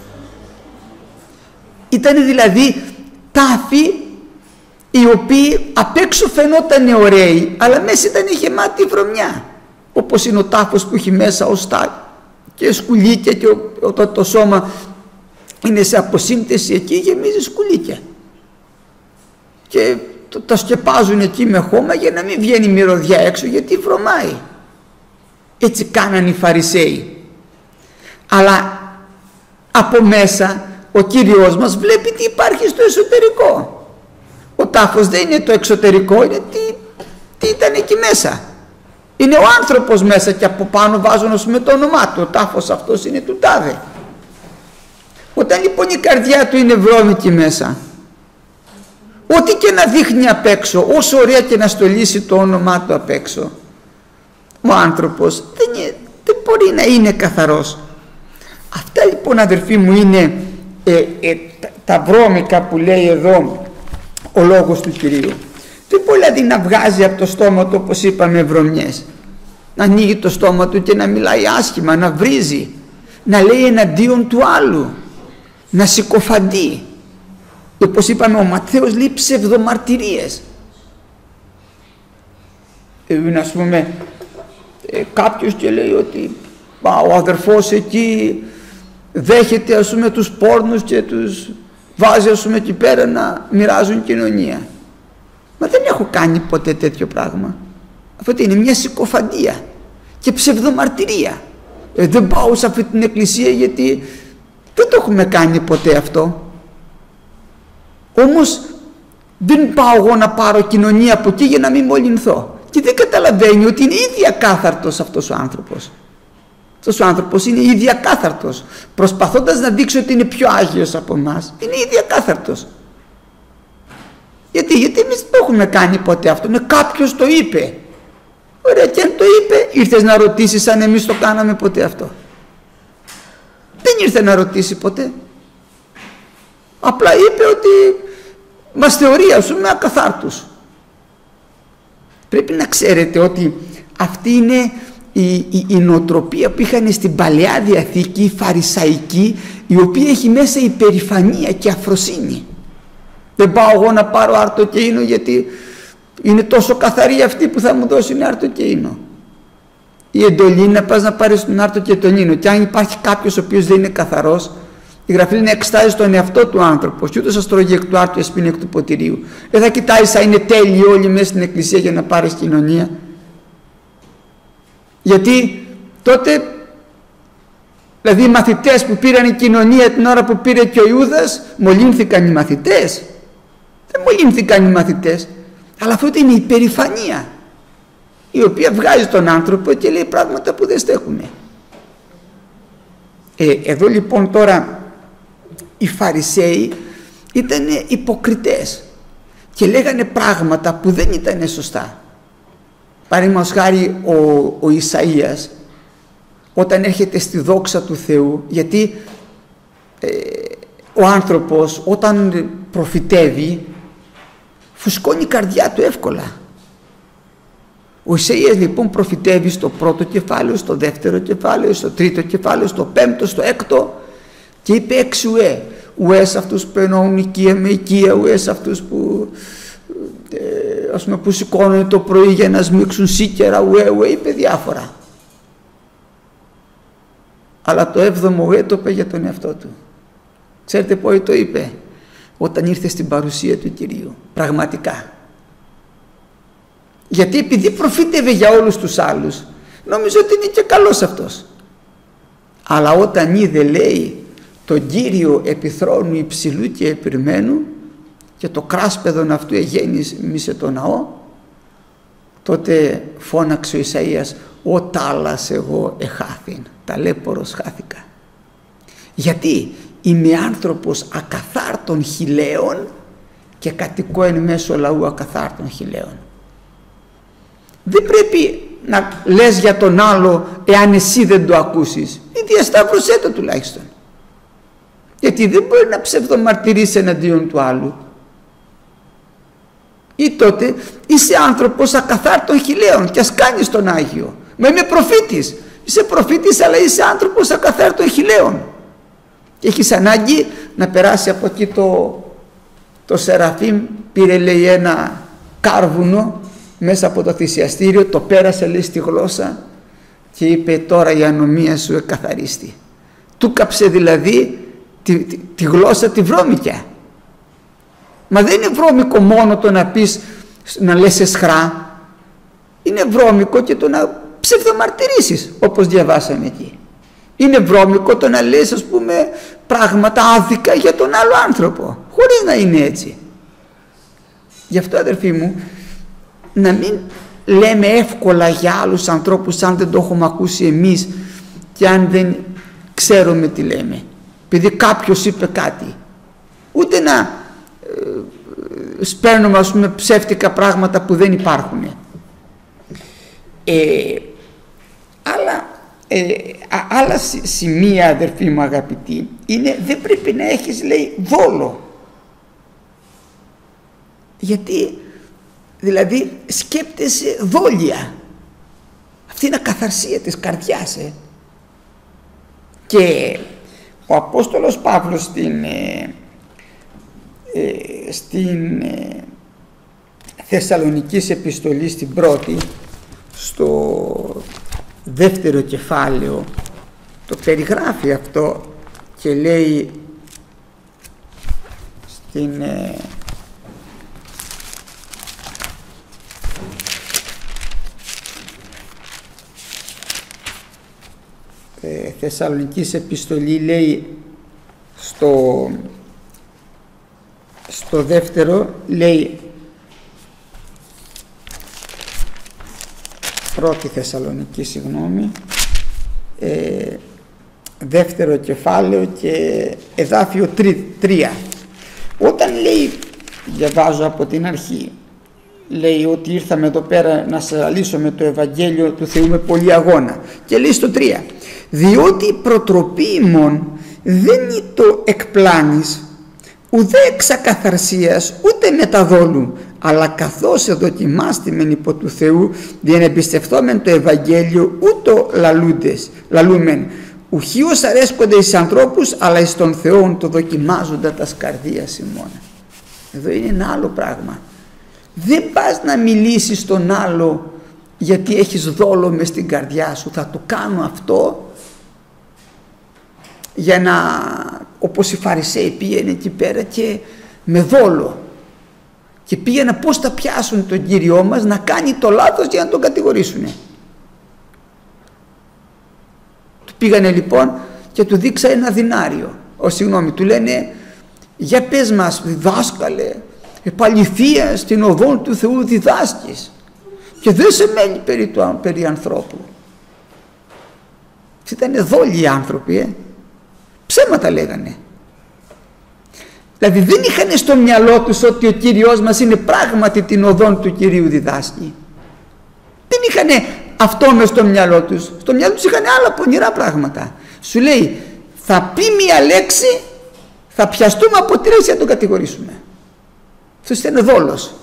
Ήτανε δηλαδή τάφοι οι οποίοι απ' έξω φαινόταν ωραίοι, αλλά μέσα ήταν γεμάτη βρωμιά, όπως είναι ο τάφος που έχει μέσα οστά και σκουλίκια και όταν το σώμα είναι σε αποσύνθεση εκεί γεμίζει σκουλίκια και το, τα σκεπάζουν εκεί με χώμα για να μην βγαίνει μυρωδιά έξω, γιατί βρωμάει. Έτσι κάνανε οι Φαρισαίοι, αλλά από μέσα ο Κύριος μας βλέπει τι υπάρχει στο εσωτερικό. Ο τάφος δεν είναι το εξωτερικό, είναι τι, τι ήταν εκεί μέσα. Είναι ο άνθρωπος μέσα και από πάνω βάζουν, ως με το όνομά του. Ο τάφος αυτός είναι του τάδε. Όταν λοιπόν η καρδιά του είναι βρώμικη μέσα, ό,τι και να δείχνει απ' έξω, όσο ωραία και να στολίσει το όνομά του απ' έξω, ο άνθρωπος δεν, είναι, δεν μπορεί να είναι καθαρός. Αυτά λοιπόν, αδερφοί μου, είναι ε, ε, τα, τα βρώμικα που λέει εδώ ο λόγος του Κυρίου. Δεν μπορεί δηλαδή να βγάζει από το στόμα του, όπως είπαμε, βρωμιές, να ανοίγει το στόμα του και να μιλάει άσχημα, να βρίζει, να λέει εναντίον του άλλου, να συκοφαντεί. Όπως είπαμε, ο Ματθαίος λέει ψευδομαρτυρίες. Είναι, ας πούμε, ε, κάποιος και λέει ότι α, ο αδερφός εκεί δέχεται, ας πούμε, τους πόρνους και τους βάζει, ας πούμε, εκεί πέρα να μοιράζουν κοινωνία. Μα δεν έχω κάνει ποτέ τέτοιο πράγμα. Αυτό είναι μια συκοφαντία και ψευδομαρτυρία. Ε, δεν πάω σε αυτή την εκκλησία γιατί δεν το έχουμε κάνει ποτέ αυτό. Όμως δεν πάω εγώ να πάρω κοινωνία από εκεί για να μην μολυνθώ. Και δεν καταλαβαίνει ότι είναι ήδη ακάθαρτος αυτός ο άνθρωπος. Αυτός ο άνθρωπος είναι ήδη ακάθαρτος. Προσπαθώντας να δείξει ότι είναι πιο άγιος από εμάς, είναι ήδη ακάθαρτος. Γιατί, γιατί εμείς δεν το έχουμε κάνει ποτέ αυτό. Ναι, κάποιος το είπε. Ωραία, και αν το είπε, ήρθες να ρωτήσεις αν εμείς το κάναμε ποτέ αυτό? Δεν ήρθε να ρωτήσει ποτέ. Απλά είπε ότι μας θεωρεί, ας πούμε, ακαθάρτους. Πρέπει να ξέρετε ότι αυτή είναι η, η, η νοοτροπία που είχαν στην Παλαιά Διαθήκη, η φαρισαϊκή, η οποία έχει μέσα υπερηφανία και αφροσύνη. Δεν πάω εγώ να πάρω άρτο και ίνο γιατί είναι τόσο καθαρή αυτή που θα μου δώσουν άρτο και ίνο. Η εντολή να πας να πάρεις τον άρτο και τον ίνο, και αν υπάρχει κάποιος ο οποίος δεν είναι καθαρός, η Γραφή λέει να εξετάζει τον εαυτό του άνθρωπος, και ούτως αστρογεί εκ του άρτου εσπίνει εκ του ποτηρίου. Δεν θα κοιτάει σαν είναι τέλειοι όλοι μέσα στην εκκλησία για να πάρεις κοινωνία. Γιατί τότε, δηλαδή οι μαθητές που πήραν η κοινωνία την ώρα που πήρε και ο Ιούδας, μολύνθηκαν οι μαθητές? Δεν μολύνθηκαν οι μαθητές, αλλά αυτό είναι η υπερηφανία, η οποία βγάζει τον άνθρωπο και λέει πράγματα που δεν στέκουνε. Ε, εδώ λοιπόν τώρα οι Φαρισαίοι ήταν υποκριτές και λέγανε πράγματα που δεν ήταν σωστά. Παραδείγματος χάρη ο, ο Ισαΐας, όταν έρχεται στη δόξα του Θεού, γιατί ε, ο άνθρωπος όταν προφητεύει φουσκώνει η καρδιά του εύκολα. Ο Ισαΐας λοιπόν προφητεύει στο πρώτο κεφάλαιο, στο δεύτερο κεφάλαιο, στο τρίτο κεφάλαιο, στο πέμπτο, στο έκτο, και είπε έξι ουέ. Ουέ σε αυτούς που εννοούν οικία με οικία, ουέ σε αυτούς που, ε, ας πούμε, που σηκώνουν το πρωί για να σμίξουν σίκερα, ουέ, ουέ, είπε διάφορα. Αλλά το έβδομο ουέ το είπε για τον εαυτό του. Ξέρετε πότε το είπε? Όταν ήρθε στην παρουσία του Κυρίου, πραγματικά. Γιατί επειδή προφήτευε για όλους τους άλλους, νόμιζε ότι είναι και καλός αυτός. Αλλά όταν είδε, λέει, τον Κύριο επί θρόνου υψηλού και επιρμένου, και το κράσπεδον αυτού εγέννησε το ναό, τότε φώναξε ο Ισαΐας, «Ω τάλας εγώ εχάθην, ταλέπορος χάθηκα». Γιατί είμαι άνθρωπος ακαθάρτων χιλέων και κατοικώ εν μέσω λαού ακαθάρτων χιλέων. Δεν πρέπει να λες για τον άλλο εάν εσύ δεν το ακούσεις. Ή διασταύρωσέ το τουλάχιστον. Γιατί δεν μπορεί να ψευδομαρτυρείς εναντίον του άλλου. Ή τότε είσαι άνθρωπος ακαθάρτων χιλέων και ας κάνεις τον Άγιο. Μα είμαι προφήτης. Είσαι προφήτης, αλλά είσαι άνθρωπος ακαθάρτων χιλέων. Και έχεις ανάγκη να περάσει από εκεί το, το Σεραφείμ, πήρε, λέει, ένα κάρβουνο μέσα από το θυσιαστήριο, το πέρασε, λέει, στη γλώσσα και είπε, τώρα η ανομία σου εκαθαρίστη. Του κάψε δηλαδή τη, τη, τη γλώσσα τη βρώμικια. Μα δεν είναι βρώμικο μόνο το να πεις, να λες εσχρά. Είναι βρώμικο και το να ψευδομαρτυρήσεις, όπως διαβάσαμε εκεί. Είναι βρώμικο το να λες, ας πούμε, πράγματα άδικα για τον άλλο άνθρωπο, χωρίς να είναι έτσι. Γι' αυτό, αδερφοί μου, να μην λέμε εύκολα για άλλους ανθρώπους αν δεν το έχουμε ακούσει εμείς και αν δεν ξέρουμε τι λέμε. Επειδή κάποιος είπε κάτι, ούτε να, σπέρνουμε ας πούμε ψεύτικα πράγματα που δεν υπάρχουν. Ε, άλλα, ε, άλλα σημεία, αδερφοί μου αγαπητοί, είναι δεν πρέπει να έχεις, λέει, δόλο. Γιατί δηλαδή σκέπτεσαι δόλια. Αυτή είναι ακαθαρσία της καρδιάς. Ε. Και ο Απόστολος Παύλος στην, ε, ε, στην ε, Θεσσαλονικής επιστολή, στην πρώτη, στο δεύτερο κεφάλαιο, το περιγράφει αυτό και λέει στην ε, ε, Θεσσαλονικής επιστολή, λέει στο, στο δεύτερο, λέει πρώτη Θεσσαλονική, συγγνώμη, ε, δεύτερο κεφάλαιο και εδάφιο τρία. Όταν λέει, διαβάζω από την αρχή, λέει ότι ήρθαμε εδώ πέρα να σας αλύσουμε το Ευαγγέλιο του Θεού με πολύ αγώνα, και λέει στο τρία, διότι η προτροπή ημών δεν είναι το εκπλάνης, ουδέ εξακαθαρσίας, ούτε μεταδόλου, αλλά καθώς εδοκιμάστημεν υπό του Θεού, διενεμπιστευτόμεν το Ευαγγέλιο, ούτω λαλούντες, λαλούμεν, ουχί ως αρέσκονται εις ανθρώπους, αλλά εις τον Θεόν το δοκιμάζοντα τας καρδίας ημών. Εδώ είναι ένα άλλο πράγμα. Δεν πας να μιλήσεις στον άλλο γιατί έχεις δόλο μες στην καρδιά σου. Θα το κάνω αυτό για να, όπως οι Φαρισαίοι πήγαινε εκεί πέρα και με δόλο, και πήγαινε πώς θα πιάσουν τον Κύριό μας να κάνει το λάθος για να τον κατηγορήσουν. Του πήγανε λοιπόν και του δείξα ένα δινάριο. Ο, συγγνώμη, του λένε, για πες μας διδάσκαλε, επαληθεία στην οδόν του Θεού διδάσκεις και δεν σε μένει περί, του, περί ανθρώπου. Ήταν δόλοι οι άνθρωποι, ε. Ψέματα λέγανε. Δηλαδή δεν είχαν στο μυαλό τους ότι ο Κύριος μας είναι πράγματι την οδόν του Κυρίου διδάσκει. Δεν είχαν αυτό μες στο μυαλό τους. Στο μυαλό τους είχαν άλλα πονηρά πράγματα. Σου λέει, θα πει μία λέξη, θα πιαστούμε από τρεις για να τον κατηγορήσουμε. αυτός ήταν δόλος.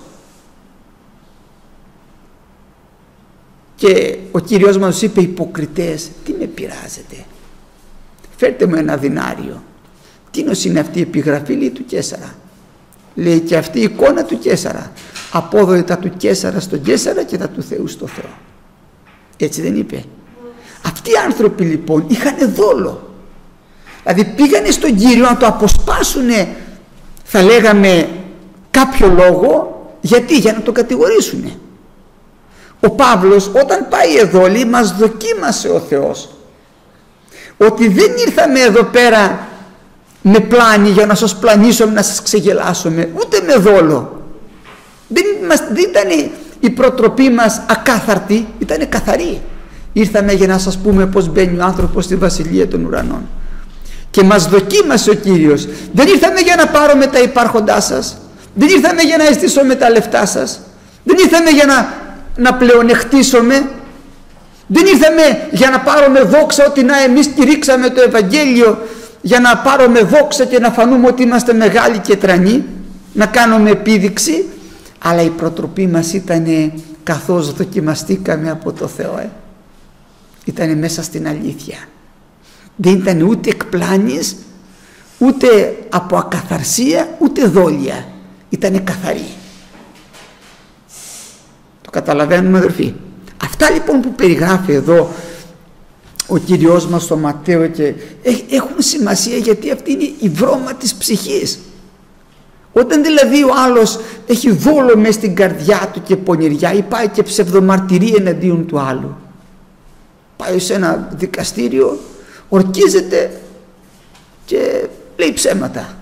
Και ο Κύριος μας είπε, υποκριτές, τι με πειράζετε, φέρτε μου ένα δινάριο. Τίνος είναι αυτή η επιγραφή, λέει, του Καίσαρα. Λέει, και αυτή η εικόνα του Καίσαρα. Απόδοε τα του Καίσαρα στον Καίσαρα και τα του Θεού στο Θεό. Έτσι δεν είπε? Αυτοί οι άνθρωποι λοιπόν είχαν δόλο. Δηλαδή πήγανε στον Κύριο να το αποσπάσουνε, θα λέγαμε, κάποιο λόγο. Γιατί? Για να το κατηγορήσουνε. Ο Παύλος όταν πάει εδώ, λέει, μας δοκίμασε ο Θεός ότι δεν ήρθαμε εδώ πέρα με πλάνη για να σας πλανήσουμε, να σας ξεγελάσουμε, ούτε με δόλο. Δεν, μας, δεν ήταν η προτροπή μας ακάθαρτη, ήταν καθαρή. Ήρθαμε για να σας πούμε πως μπαίνει ο άνθρωπος στη βασιλεία των ουρανών. Και μας δοκίμασε ο Κύριος. Δεν ήρθαμε για να πάρουμε τα υπάρχοντά σας, δεν ήρθαμε για να αισθήσουμε τα λεφτά σας, δεν ήρθαμε για να, να πλεονεκτήσουμε, δεν ήρθαμε για να πάρουμε δόξα ότι να εμείς κηρύξαμε το Ευαγγέλιο, για να πάρουμε δόξα και να φανούμε ότι είμαστε μεγάλοι και τρανοί, να κάνουμε επίδειξη. Αλλά η προτροπή μας ήταν καθώς δοκιμαστήκαμε από το Θεό, ε. ήταν μέσα στην αλήθεια. Δεν ήταν ούτε εκπλάνης, ούτε από ακαθαρσία, ούτε δόλια. Ήτανε καθαρή. Το καταλαβαίνουμε, αδερφοί? Αυτά λοιπόν που περιγράφει εδώ ο Κύριος μας στο Ματθαίο και έχουν σημασία, γιατί αυτή είναι η βρώμα της ψυχής. Όταν δηλαδή ο άλλος έχει δόλο μες στην καρδιά του και πονηριά, ή πάει και ψευδομαρτυρεί εναντίον του άλλου, πάει σε ένα δικαστήριο, ορκίζεται και λέει ψέματα,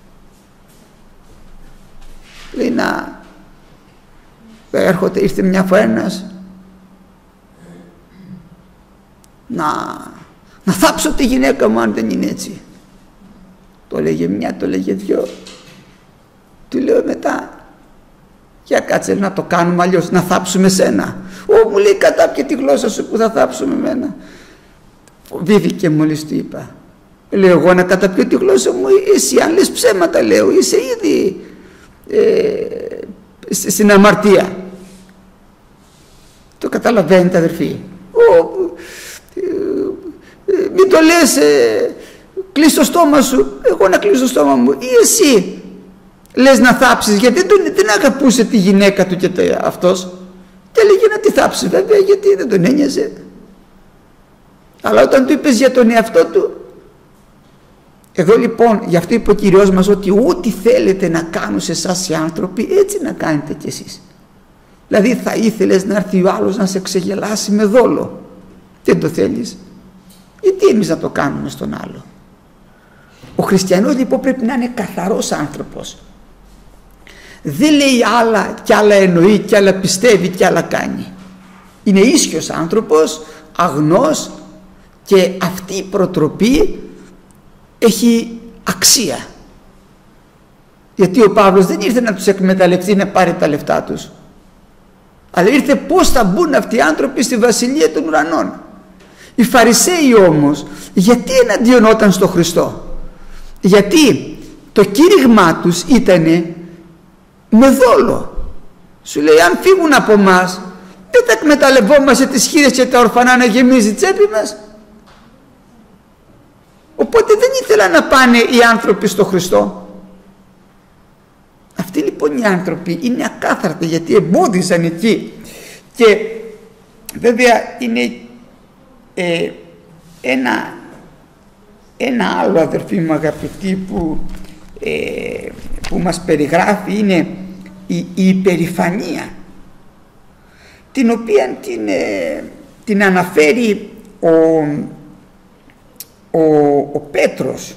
λέει να έρχονται, ήρθε μια φορά ένας να, να θάψω τη γυναίκα μου αν δεν είναι έτσι. Το λέγε μια, το λέγε δυο. Του λέω μετά, Για κάτσε να το κάνουμε αλλιώς, να θάψουμε σένα. Ω, μου λέει, κατάπιε τη γλώσσα σου που θα θάψουμε εμένα. Φοβήθηκε μόλις του είπα. Λέω εγώ να καταπιώ τη γλώσσα μου, εσύ αν λες ψέματα, λέω, είσαι ήδη ε, στην αμαρτία. Το καταλαβαίνετε αδερφοί. Ω, ε, ε, μην το λες, ε, κλείς το στόμα σου, εγώ να κλείσω το στόμα μου, ή εσύ λες να θάψεις, γιατί δεν, δεν αγαπούσε τη γυναίκα του και το, αυτός, και έλεγε να τη θάψει βέβαια, γιατί δεν τον ένοιαζε. Αλλά όταν του είπες για τον εαυτό του, εδώ λοιπόν, γι' αυτό είπε ο Κύριος μας ότι ό,τι θέλετε να κάνουν σε εσάς οι άνθρωποι, έτσι να κάνετε κι εσείς. Δηλαδή θα ήθελες να έρθει ο άλλος να σε ξεγελάσει με δόλο, δεν το θέλεις, γιατί εμείς να το κάνουμε στον άλλο. Ο χριστιανός λοιπόν πρέπει να είναι καθαρός άνθρωπος. Δεν λέει άλλα κι άλλα εννοεί κι άλλα πιστεύει κι άλλα κάνει. Είναι ίσιος άνθρωπος, αγνός, και αυτή η προτροπή έχει αξία. Γιατί ο Παύλος δεν ήρθε να τους εκμεταλλευτεί, να πάρει τα λεφτά τους, αλλά ήρθε πώς θα μπουν αυτοί οι άνθρωποι στη βασιλεία των ουρανών. Οι Φαρισαίοι όμως γιατί εναντιονόταν στο Χριστό? Γιατί το κήρυγμά τους ήταν με δόλο. Σου λέει, αν φύγουν από μας, δεν τα εκμεταλλευόμαστε τις χήρες και τα ορφανά να γεμίζει η τσέπη μας. Οπότε δεν ήθελαν να πάνε οι άνθρωποι στο Χριστό. Αυτοί λοιπόν οι άνθρωποι είναι ακάθαρτοι, γιατί εμπόδιζαν εκεί. Και βέβαια είναι ε, ένα, ένα άλλο, αδερφοί μου αγαπητοί, που, ε, που μας περιγράφει, είναι η, η υπερηφανία, την οποία την, ε, την αναφέρει ο, ο, ο Πέτρος.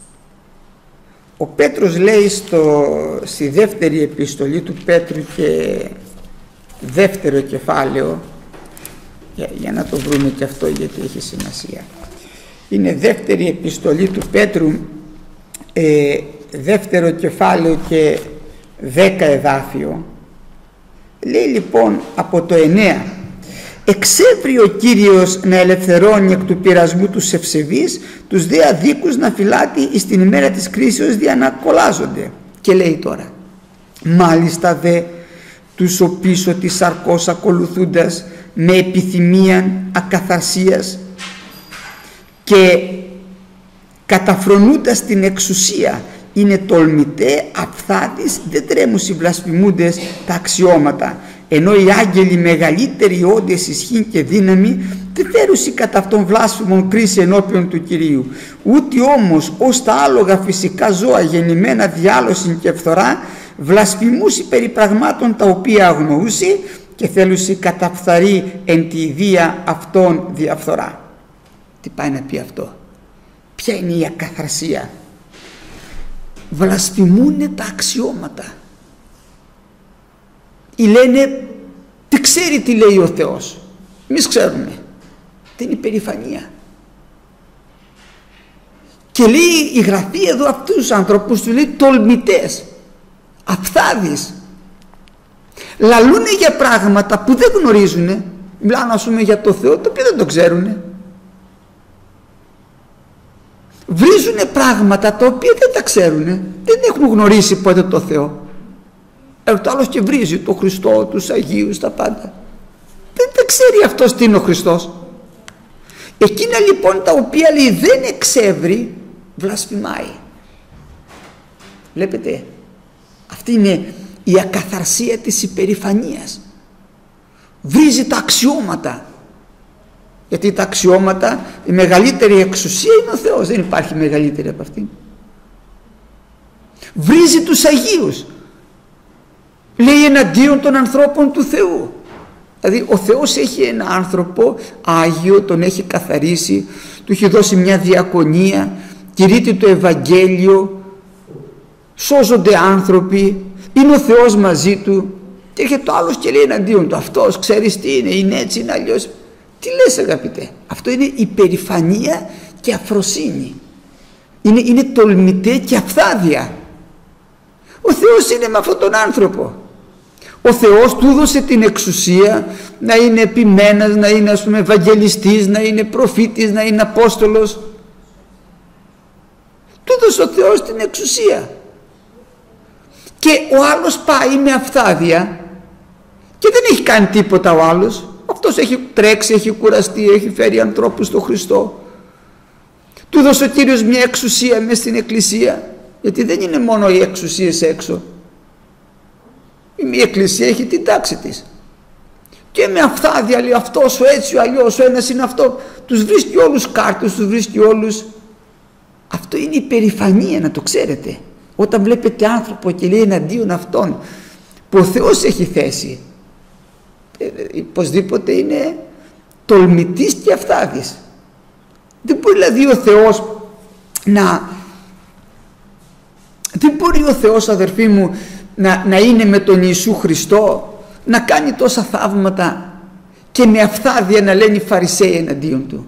Ο Πέτρος λέει στο, στη δεύτερη επιστολή του Πέτρου, και δεύτερο κεφάλαιο, για, για να το βρούμε και αυτό γιατί έχει σημασία. Είναι δεύτερη επιστολή του Πέτρου, ε, δεύτερο κεφάλαιο και δέκα εδάφιο. Λέει λοιπόν από το εννέα: εξέβρει ο Κύριος να ελευθερώνει εκ του πειρασμού τους ευσεβείς, τους δε αδίκους να φυλάτει εις την ημέρα της κρίσεως δια να κολλάζονται. Και λέει τώρα: μάλιστα δε τους οποίς ότι σαρκώς ακολουθούντας με επιθυμίαν ακαθαρσίας και καταφρονούντας την εξουσία, είναι τολμητέ, αφθάτης, δεν τρέμουσι βλασφημούντες τα αξιώματα, ενώ οι άγγελοι μεγαλύτεροι όντες ισχύν και δύναμη δεν φέρουσι κατά αυτόν βλάσφημον κρίση ενώπιον του Κυρίου, ούτε όμως ως τα άλογα φυσικά ζώα γεννημένα διάλωση και φθορά βλασφημούσι περί πραγμάτων τα οποία αγνοούσι και θέλουσι καταφθαρεί εν τη ιδία αυτών διαφθορά. Τι πάει να πει αυτό? Ποια είναι η ακαθαρσία? Βλασφημούνε τα αξιώματα. Ή λένε, τι ξέρει τι λέει ο Θεός, εμείς ξέρουμε. Την υπερηφανία. Και λέει η Γραφή εδώ αυτούς τους ανθρώπους, του λέει τολμητές, αφθάδεις. Λαλούνε για πράγματα που δεν γνωρίζουνε. Μιλάνε ας πούμε για το Θεό, το οποίο δεν το ξέρουνε. Βρίζουνε πράγματα τα οποία δεν τα ξέρουνε. Δεν έχουν γνωρίσει ποτέ το Θεό. Έρχεται άλλος και βρίζει το Χριστό, τους Αγίους, τα πάντα. Δεν, δεν ξέρει αυτός τι είναι ο Χριστός. Εκείνα λοιπόν τα οποία λέει δεν εξεύρει, βλασφημάει. Βλέπετε, αυτή είναι η ακαθαρσία της υπερηφανίας. Βρίζει τα αξιώματα. Γιατί τα αξιώματα, η μεγαλύτερη εξουσία είναι ο Θεός, δεν υπάρχει μεγαλύτερη από αυτήν. Βρίζει τους Αγίους. Λέει εναντίον των ανθρώπων του Θεού. Δηλαδή ο Θεός έχει ένα άνθρωπο Άγιο, τον έχει καθαρίσει, του έχει δώσει μια διακονία, κηρύττει το Ευαγγέλιο, σώζονται άνθρωποι, είναι ο Θεός μαζί του, και έρχεται το άλλος και λέει εναντίον του, αυτός ξέρεις τι είναι, είναι έτσι, είναι αλλιώς. Τι λες αγαπητέ? Αυτό είναι υπερηφανία και αφροσύνη. Είναι, είναι τολμητέ και αφθάδεια. Ο Θεός είναι με αυτόν τον άνθρωπο. Ο Θεός του έδωσε την εξουσία να είναι επιμένας, να είναι, ας πούμε, ευαγγελιστής, να είναι προφήτης, να είναι απόστολος. Του έδωσε ο Θεός την εξουσία. Και ο άλλος πάει με αυθάδεια και δεν έχει κάνει τίποτα ο άλλος. Αυτός έχει τρέξει, έχει κουραστεί, έχει φέρει ανθρώπους στο Χριστό. Του έδωσε ο Κύριος μια εξουσία μες στην εκκλησία, γιατί δεν είναι μόνο οι εξουσίες έξω. Η εκκλησία έχει την τάξη της. Και με αυθάδεια λέει αυτός ο έτσι, ο αλλιώς, ο ένας είναι αυτό. Τους βρίσκει όλους κάρτους, τους βρίσκει όλους. Αυτό είναι υπερηφανία, να το ξέρετε. Όταν βλέπετε άνθρωπο και λέει εναντίον αυτών που ο Θεός έχει θέσει, οπωσδήποτε είναι τολμητής και αυθάδης. Δεν μπορεί δηλαδή ο Θεός να δεν μπορεί ο Θεός, αδερφοί μου, να, να είναι με τον Ιησού Χριστό, να κάνει τόσα θαύματα και με αυθάδεια να λένε οι Φαρισαίοι εναντίον του.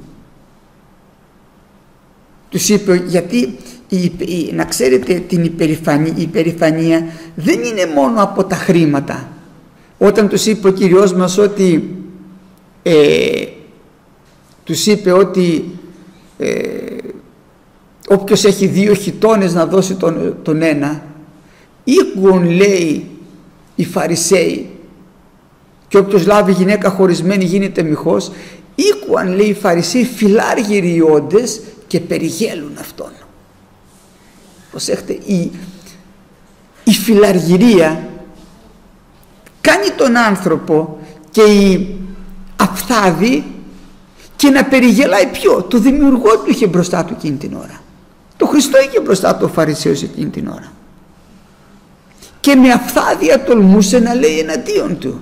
Τους είπε, γιατί η, η, να ξέρετε την υπερηφανία, η υπερηφανία δεν είναι μόνο από τα χρήματα. Όταν τους είπε ο Κύριος μας ότι ε, τους είπε ότι ε, όποιος έχει δύο χιτώνες να δώσει τον, τον ένα, οίκουον λέει οι Φαρισαίοι, και όποιος λάβει γυναίκα χωρισμένη γίνεται μοιχός, οίκουαν λέει οι Φαρισαίοι φιλάργυροι οι όντες και περιγέλουν αυτόν. Προσέχτε, η, η φιλαργυρία κάνει τον άνθρωπο και η αφθάδη και να περιγελάει ποιο? Το δημιουργό του είχε μπροστά του εκείνη την ώρα. Το Χριστό είχε μπροστά του ο Φαρισαίος εκείνη την ώρα. Και με αφθάδεια τολμούσε να λέει εναντίον του.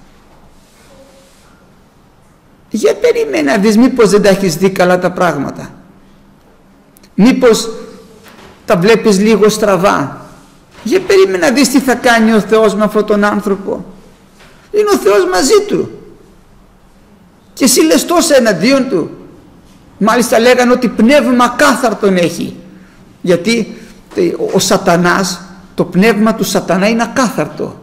Για περίμενα να δεις, μήπως δεν τα έχεις δει καλά τα πράγματα. Μήπως τα βλέπεις λίγο στραβά. Για περίμενα να δεις τι θα κάνει ο Θεός με αυτόν τον άνθρωπο. Είναι ο Θεός μαζί του. Και εσύ λες τόσα εναντίον του. Μάλιστα λέγανε ότι πνεύμα κάθαρτον έχει. Γιατί ο σατανάς, το πνεύμα του σατανά είναι ακάθαρτο.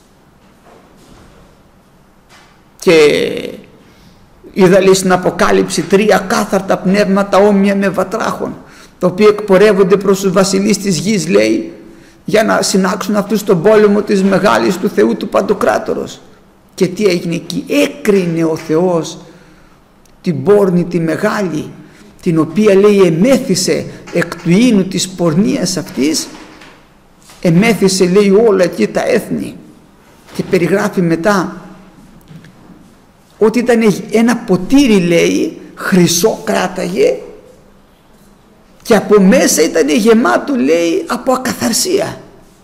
Και είδα λέει στην Αποκάλυψη τρία κάθαρτα πνεύματα όμοια με βατράχων, τα οποία εκπορεύονται προς τους βασιλείς της γης, λέει, για να συνάξουν αυτούς τον πόλεμο της μεγάλης του Θεού του Παντοκράτορος. Και τι έγινε εκεί? Έκρινε ο Θεός την πόρνη τη μεγάλη, την οποία λέει εμέθησε εκ του ίνου της πορνείας αυτής, εμέθησε λέει όλα εκεί τα έθνη. Και περιγράφει μετά ότι ήταν ένα ποτήρι, λέει, χρυσό κράταγε και από μέσα ήταν γεμάτο, λέει, από ακαθαρσία.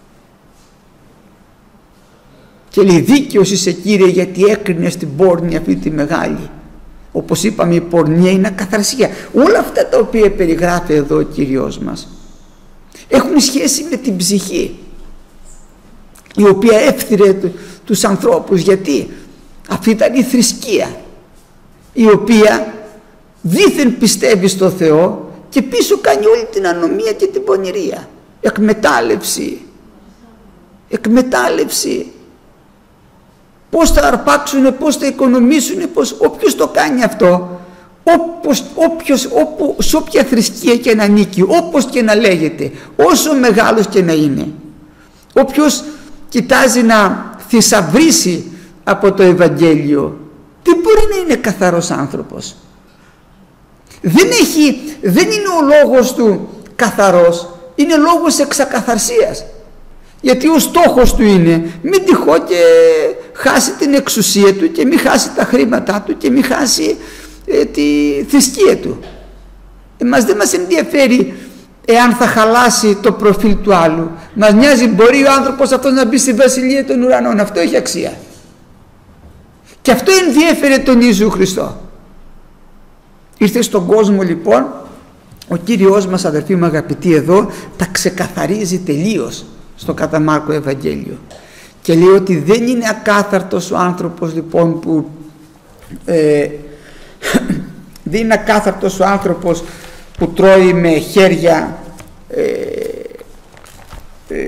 Και λέει δίκαιος είσαι Κύριε, γιατί έκρινες την πόρνη αυτή τη μεγάλη. Όπως είπαμε, η πορνεία είναι ακαθαρσία. Όλα αυτά τα οποία περιγράφει εδώ ο Κύριος μας έχουν σχέση με την ψυχή, η οποία έφθυρε τους ανθρώπους. Γιατί αυτή ήταν η θρησκεία, η οποία δήθεν πιστεύει στο Θεό και πίσω κάνει όλη την ανομία και την πονηρία. Εκμετάλλευση, εκμετάλλευση. Πώς θα αρπάξουνε, πώς θα οικονομήσουνε, πώς, όποιος το κάνει αυτό, όπως, όποιος, όπου, σε όποια θρησκεία και να ανήκει, όπως και να λέγεται, όσο μεγάλος και να είναι, όποιος κοιτάζει να θησαυρίσει από το Ευαγγέλιο, δεν μπορεί να είναι καθαρός άνθρωπος. Δεν, έχει, δεν είναι ο λόγος του καθαρός, είναι λόγος εξακαθαρσίας. Γιατί ο στόχος του είναι μην τυχό και χάσει την εξουσία του και μην χάσει τα χρήματά του και μην χάσει ε, τη θρησκεία του. Εμάς δεν μας ενδιαφέρει εάν θα χαλάσει το προφίλ του άλλου. Μας νοιάζει, μπορεί ο άνθρωπος αυτός να μπει στη βασιλεία των ουρανών. Αυτό έχει αξία. Και αυτό ενδιέφερε τον Ιησού Χριστό. Ήρθε στον κόσμο λοιπόν ο Κύριος μας, αδερφοί μου αγαπητοί, εδώ τα ξεκαθαρίζει τελείως στο κατά Μάρκο Ευαγγέλιο και λέει ότι δεν είναι ακάθαρτος ο άνθρωπος λοιπόν που ε, δεν είναι ακάθαρτος ο άνθρωπος που τρώει με χέρια ε, ε,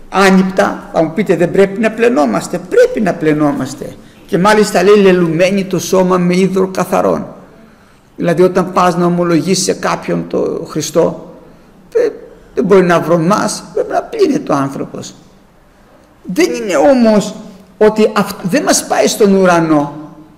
άνυπτα. Θα μου πείτε, δεν πρέπει να πλενόμαστε? Πρέπει να πλενόμαστε, και μάλιστα λέει λελουμένη το σώμα με είδωρο καθαρόν. Δηλαδή όταν πας να ομολογήσεις σε κάποιον το Χριστό, δεν μπορεί να βρωμάς, πρέπει να πλύνεται ο άνθρωπος. Δεν είναι όμως ότι αυτό δεν μας πάει στον ουρανό.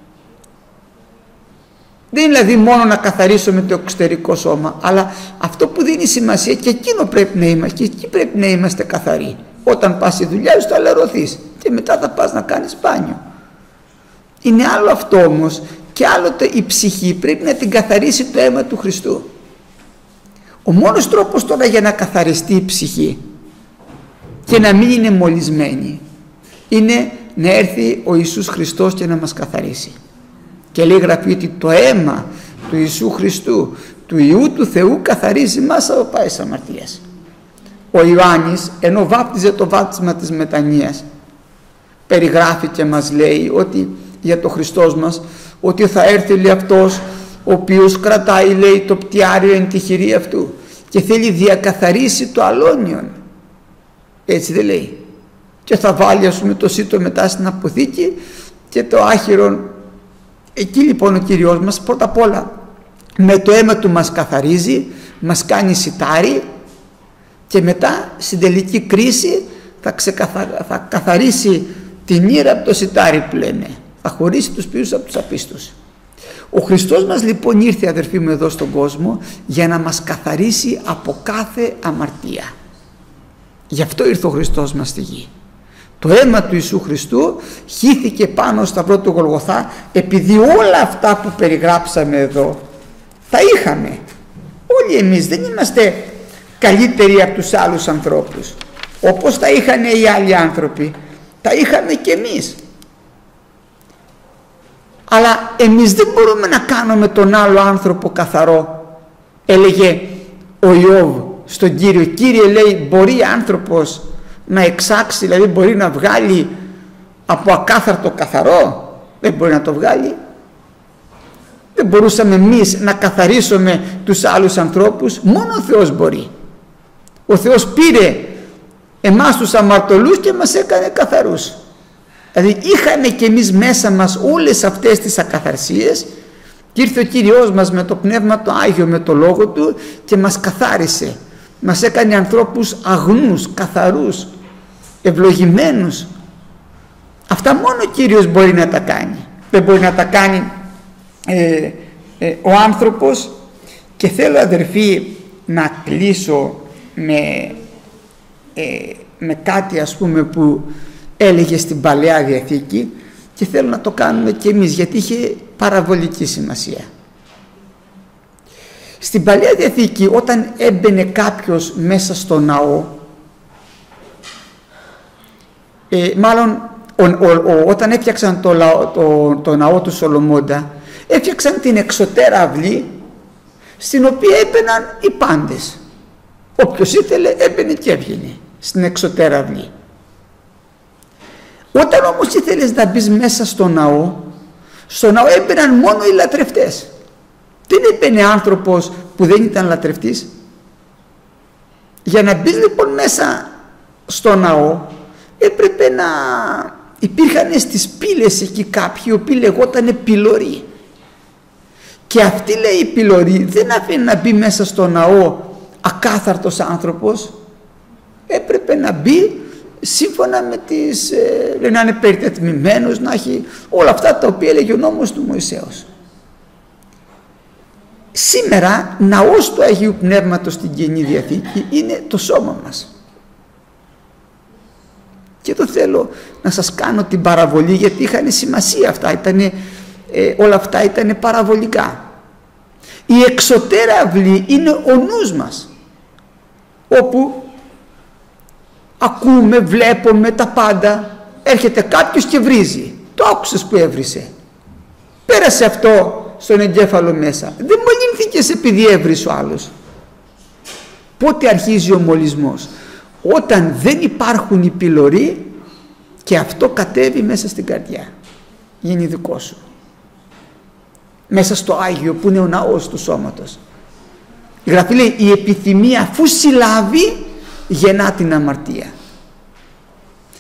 Δεν είναι δηλαδή μόνο να καθαρίσουμε το εξωτερικό σώμα, αλλά αυτό που δίνει σημασία, και εκείνο πρέπει να είμαστε, και εκεί πρέπει να είμαστε καθαροί. Όταν πας στη δουλειά σου θα λερωθείς και μετά θα πας να κάνεις μπάνιο. Είναι άλλο αυτό όμως, και άλλοτε η ψυχή πρέπει να την καθαρίσει το αίμα του Χριστού. Ο μόνος τρόπος τώρα για να καθαριστεί η ψυχή και να μην είναι μολυσμένη είναι να έρθει ο Ιησούς Χριστός και να μας καθαρίσει. Και λέει η Γραφή ότι το αίμα του Ιησού Χριστού, του Υιού του Θεού, καθαρίζει μας από πάσης αμαρτίας. Ο Ιωάννης, ενώ βάπτιζε το βάπτισμα της μετανοίας, περιγράφει και μας λέει ότι για το Χριστός μας, ότι θα έρθει, λέει, αυτός ο οποίος κρατάει, λέει, το πτιάριο εν τη χειρή αυτού και θέλει διακαθαρίσει το αλόνιον. Έτσι δεν λέει? Και θα βάλει, ας πούμε, το σίτο μετά στην αποθήκη και το άχυρον. Εκεί λοιπόν ο Κύριος μας πρώτα απ' όλα με το αίμα του μας καθαρίζει, μας κάνει σιτάρι, και μετά στην τελική κρίση θα, ξεκαθα... θα καθαρίσει την ήρα από το σιτάρι που λένε. Θα χωρίσει τους ποιούς από τους απίστους. Ο Χριστός μας λοιπόν ήρθε, αδερφοί μου, εδώ στον κόσμο για να μας καθαρίσει από κάθε αμαρτία. Γι' αυτό ήρθε ο Χριστός μας στη γη. Το αίμα του Ιησού Χριστού χύθηκε πάνω στο σταυρό του Γολγοθά, επειδή όλα αυτά που περιγράψαμε εδώ τα είχαμε. Όλοι εμείς δεν είμαστε καλύτεροι από τους άλλους ανθρώπους. Όπως τα είχαν οι άλλοι άνθρωποι, τα είχαμε και εμείς. Αλλά εμείς δεν μπορούμε να κάνουμε τον άλλο άνθρωπο καθαρό. Έλεγε ο Ιώβ στον Κύριο: Κύριε, λέει, μπορεί άνθρωπος να εξάξει, δηλαδή μπορεί να βγάλει από ακάθαρτο καθαρό? Δεν μπορεί να το βγάλει. Δεν μπορούσαμε εμείς να καθαρίσουμε τους άλλους ανθρώπους? Μόνο ο Θεός μπορεί. Ο Θεός πήρε εμάς τους αμαρτωλούς και μας έκανε καθαρούς. Δηλαδή είχαμε και εμείς μέσα μας όλες αυτές τις ακαθαρσίες, και ήρθε ο Κύριος μας με το Πνεύμα το Άγιο, με το Λόγο Του, και μας καθάρισε. Μας έκανε ανθρώπους αγνούς, καθαρούς, ευλογημένους. Αυτά μόνο ο Κύριος μπορεί να τα κάνει. Δεν μπορεί να τα κάνει ε, ε, ο άνθρωπος. Και θέλω, αδερφοί, να κλείσω με, ε, με κάτι, ας πούμε, που έλεγε στην Παλαιά Διαθήκη, και θέλω να το κάνουμε και εμείς, γιατί είχε παραβολική σημασία. Στην Παλαιά Διαθήκη, όταν έμπαινε κάποιος μέσα στο ναό, ε, μάλλον ο, ο, ο, όταν έφτιαξαν το, το, το ναό του Σολομώντα, έφτιαξαν την εξωτέρα αυλή, στην οποία έμπαιναν οι πάντες. Όποιος ήθελε έμπαινε και έβγαινε στην εξωτέρα αυλή. Όταν όμως ήθελες να μπεις μέσα στο ναό, στο ναό έμπαιναν μόνο οι λατρευτές. Δεν έμπαινε άνθρωπος που δεν ήταν λατρευτής. Για να μπεις λοιπόν μέσα στο ναό, έπρεπε να υπήρχαν στις πύλες εκεί κάποιοι, οι οποίοι λεγότανε πυλωροί. Και αυτοί, λέει, οι πυλωροί δεν αφήνουν να μπει μέσα στο ναό ακάθαρτος άνθρωπος. Έπρεπε να μπει σύμφωνα με τις, ε, να είναι περιτεθμημένος, να έχει όλα αυτά τα οποία έλεγε ο νόμος του Μωυσέως. Σήμερα ναός του Αγίου Πνεύματος στην Καινή Διαθήκη είναι το σώμα μας. Και εδώ θέλω να σας κάνω την παραβολή, γιατί είχαν σημασία αυτά, ήτανε, ε, όλα αυτά ήταν παραβολικά. Η εξωτέρα αυλή είναι ο νους μας, όπου ακούμε, βλέπουμε τα πάντα. Έρχεται κάποιος και βρίζει. Το άκουσες που έβρισε? Πέρασε αυτό στον εγκέφαλο μέσα. Δεν μολύνθηκες επειδή έβρισε ο άλλος. Πότε αρχίζει ο μολυσμός? Όταν δεν υπάρχουν οι πυλωροί και αυτό κατέβει μέσα στην καρδιά. Γίνει δικό σου. Μέσα στο Άγιο που είναι ο ναός του σώματος. Η Γραφή λέει: η επιθυμία αφού συλλάβει γεννά την αμαρτία.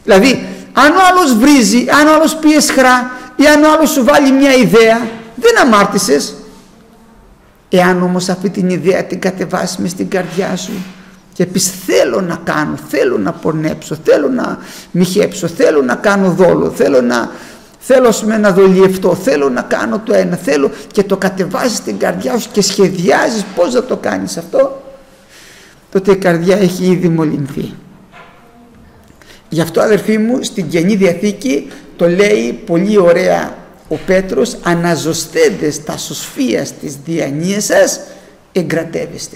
Δηλαδή αν ο άλλος βρίζει, αν ο άλλος πει αισχρά ή αν ο άλλος σου βάλει μια ιδέα, δεν αμάρτησες. Εάν όμως αυτή την ιδέα την κατεβάσεις μες στην καρδιά σου και πεις θέλω να κάνω, θέλω να πονέψω, θέλω να μοιχέψω, θέλω να κάνω δόλο, θέλω να, θέλω με να δολιευτώ, θέλω να κάνω το ένα, θέλω, και το κατεβάζεις στην καρδιά σου και σχεδιάζεις πώς θα το κάνεις αυτό, τότε η καρδιά έχει ήδη μολυνθεί. Γι' αυτό αδερφοί μου στην Καινή Διαθήκη το λέει πολύ ωραία ο Πέτρος, αναζωστέντες τα σωσφίας της διανοίας σας εγκρατεύεστε.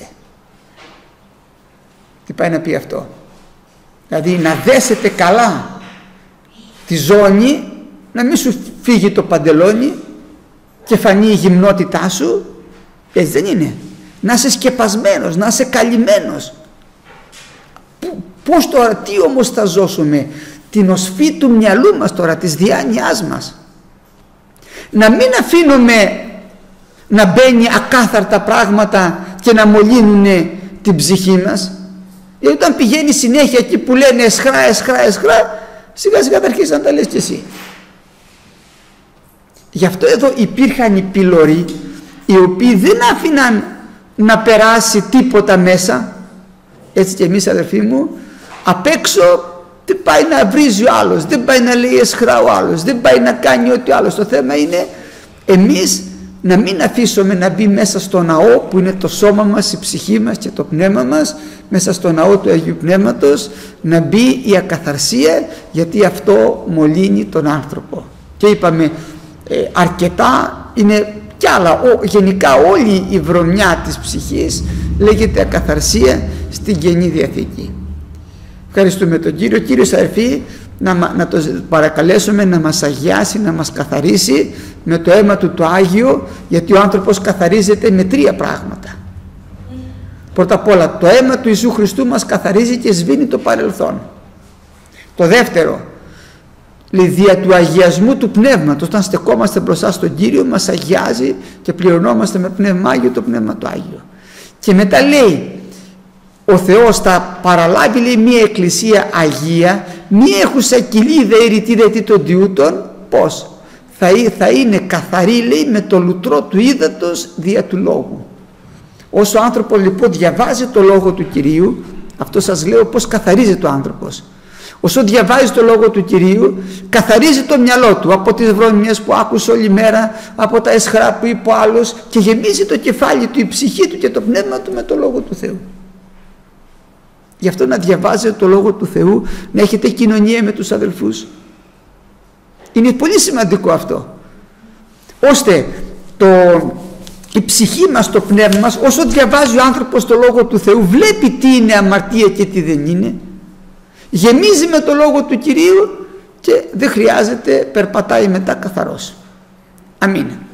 Τι πάει να πει αυτό? Δηλαδή να δέσετε καλά τη ζώνη, να μην σου φύγει το παντελόνι και φανεί η γυμνότητά σου. Έτσι δεν είναι? Να είσαι σκεπασμένος, να είσαι καλυμμένος. Πώς τώρα, τι όμως θα ζώσουμε? Την οσφή του μυαλού μας τώρα, της διάνοιάς μας. Να μην αφήνουμε να μπαίνει ακάθαρτα πράγματα και να μολύνουν την ψυχή μας. Γιατί όταν πηγαίνει συνέχεια εκεί που λένε εσχρά, εσχρά, εσχρά, σιγά σιγά θα αρχίσεις να τα λες και εσύ. Γι' αυτό εδώ υπήρχαν οι πυλωροί οι οποίοι δεν άφηναν να περάσει τίποτα μέσα. Έτσι και εμείς αδερφοί μου, απ' έξω δεν πάει να βρίζει ο άλλος, δεν πάει να λέει εσχρά ο άλλος, δεν πάει να κάνει ό,τι ο άλλος. Το θέμα είναι εμείς να μην αφήσουμε να μπει μέσα στο ναό που είναι το σώμα μας, η ψυχή μας και το πνεύμα μας, μέσα στο ναό του Αγίου Πνεύματος, να μπει η ακαθαρσία, γιατί αυτό μολύνει τον άνθρωπο. Και είπαμε ε, αρκετά είναι κι άλλα, ο, γενικά όλη η βρωμιά της ψυχής λέγεται ακαθαρσία στην Καινή Διαθήκη. Ευχαριστούμε τον Κύριο. Κύριος αδερφοί, να, να το παρακαλέσουμε να μας αγιάσει, να μας καθαρίσει με το αίμα του το Άγιο, γιατί ο άνθρωπος καθαρίζεται με τρία πράγματα. Πρώτα απ' όλα το αίμα του Ιησού Χριστού μας καθαρίζει και σβήνει το παρελθόν. Το δεύτερο, λέει, δια του αγιασμού του πνεύματος, όταν στεκόμαστε μπροστά στον Κύριο μας αγιάζει και πληρωνόμαστε με πνεύμα Άγιο το πνεύμα του Άγιο. Και μετά λέει ο Θεός θα παραλάβει, λέει, μια εκκλησία αγία, μη έχουσα κοιλίδα ειρητή δε τι των τιούτων. Πώς? Θα, θα είναι καθαρή, λέει, με το λουτρό του ύδατος δια του λόγου. Όσο ο άνθρωπος λοιπόν διαβάζει το λόγο του Κυρίου, αυτό σας λέω πως καθαρίζεται ο άνθρωπος. Όσο διαβάζει το λόγο του Κυρίου, καθαρίζει το μυαλό του από τις βρωμιές που άκουσε όλη μέρα, από τα αισχρά που είπε ο άλλος, και γεμίζει το κεφάλι του, η ψυχή του και το πνεύμα του με το λόγο του Θεού. Γι' αυτό να διαβάζετε το λόγο του Θεού, να έχετε κοινωνία με τους αδελφούς. Είναι πολύ σημαντικό αυτό, ώστε το, η ψυχή μας, το πνεύμα μας, όσο διαβάζει ο άνθρωπος το λόγο του Θεού, βλέπει τι είναι αμαρτία και τι δεν είναι, γεμίζει με το λόγο του Κυρίου και δεν χρειάζεται, περπατάει μετά καθαρός. Αμήν.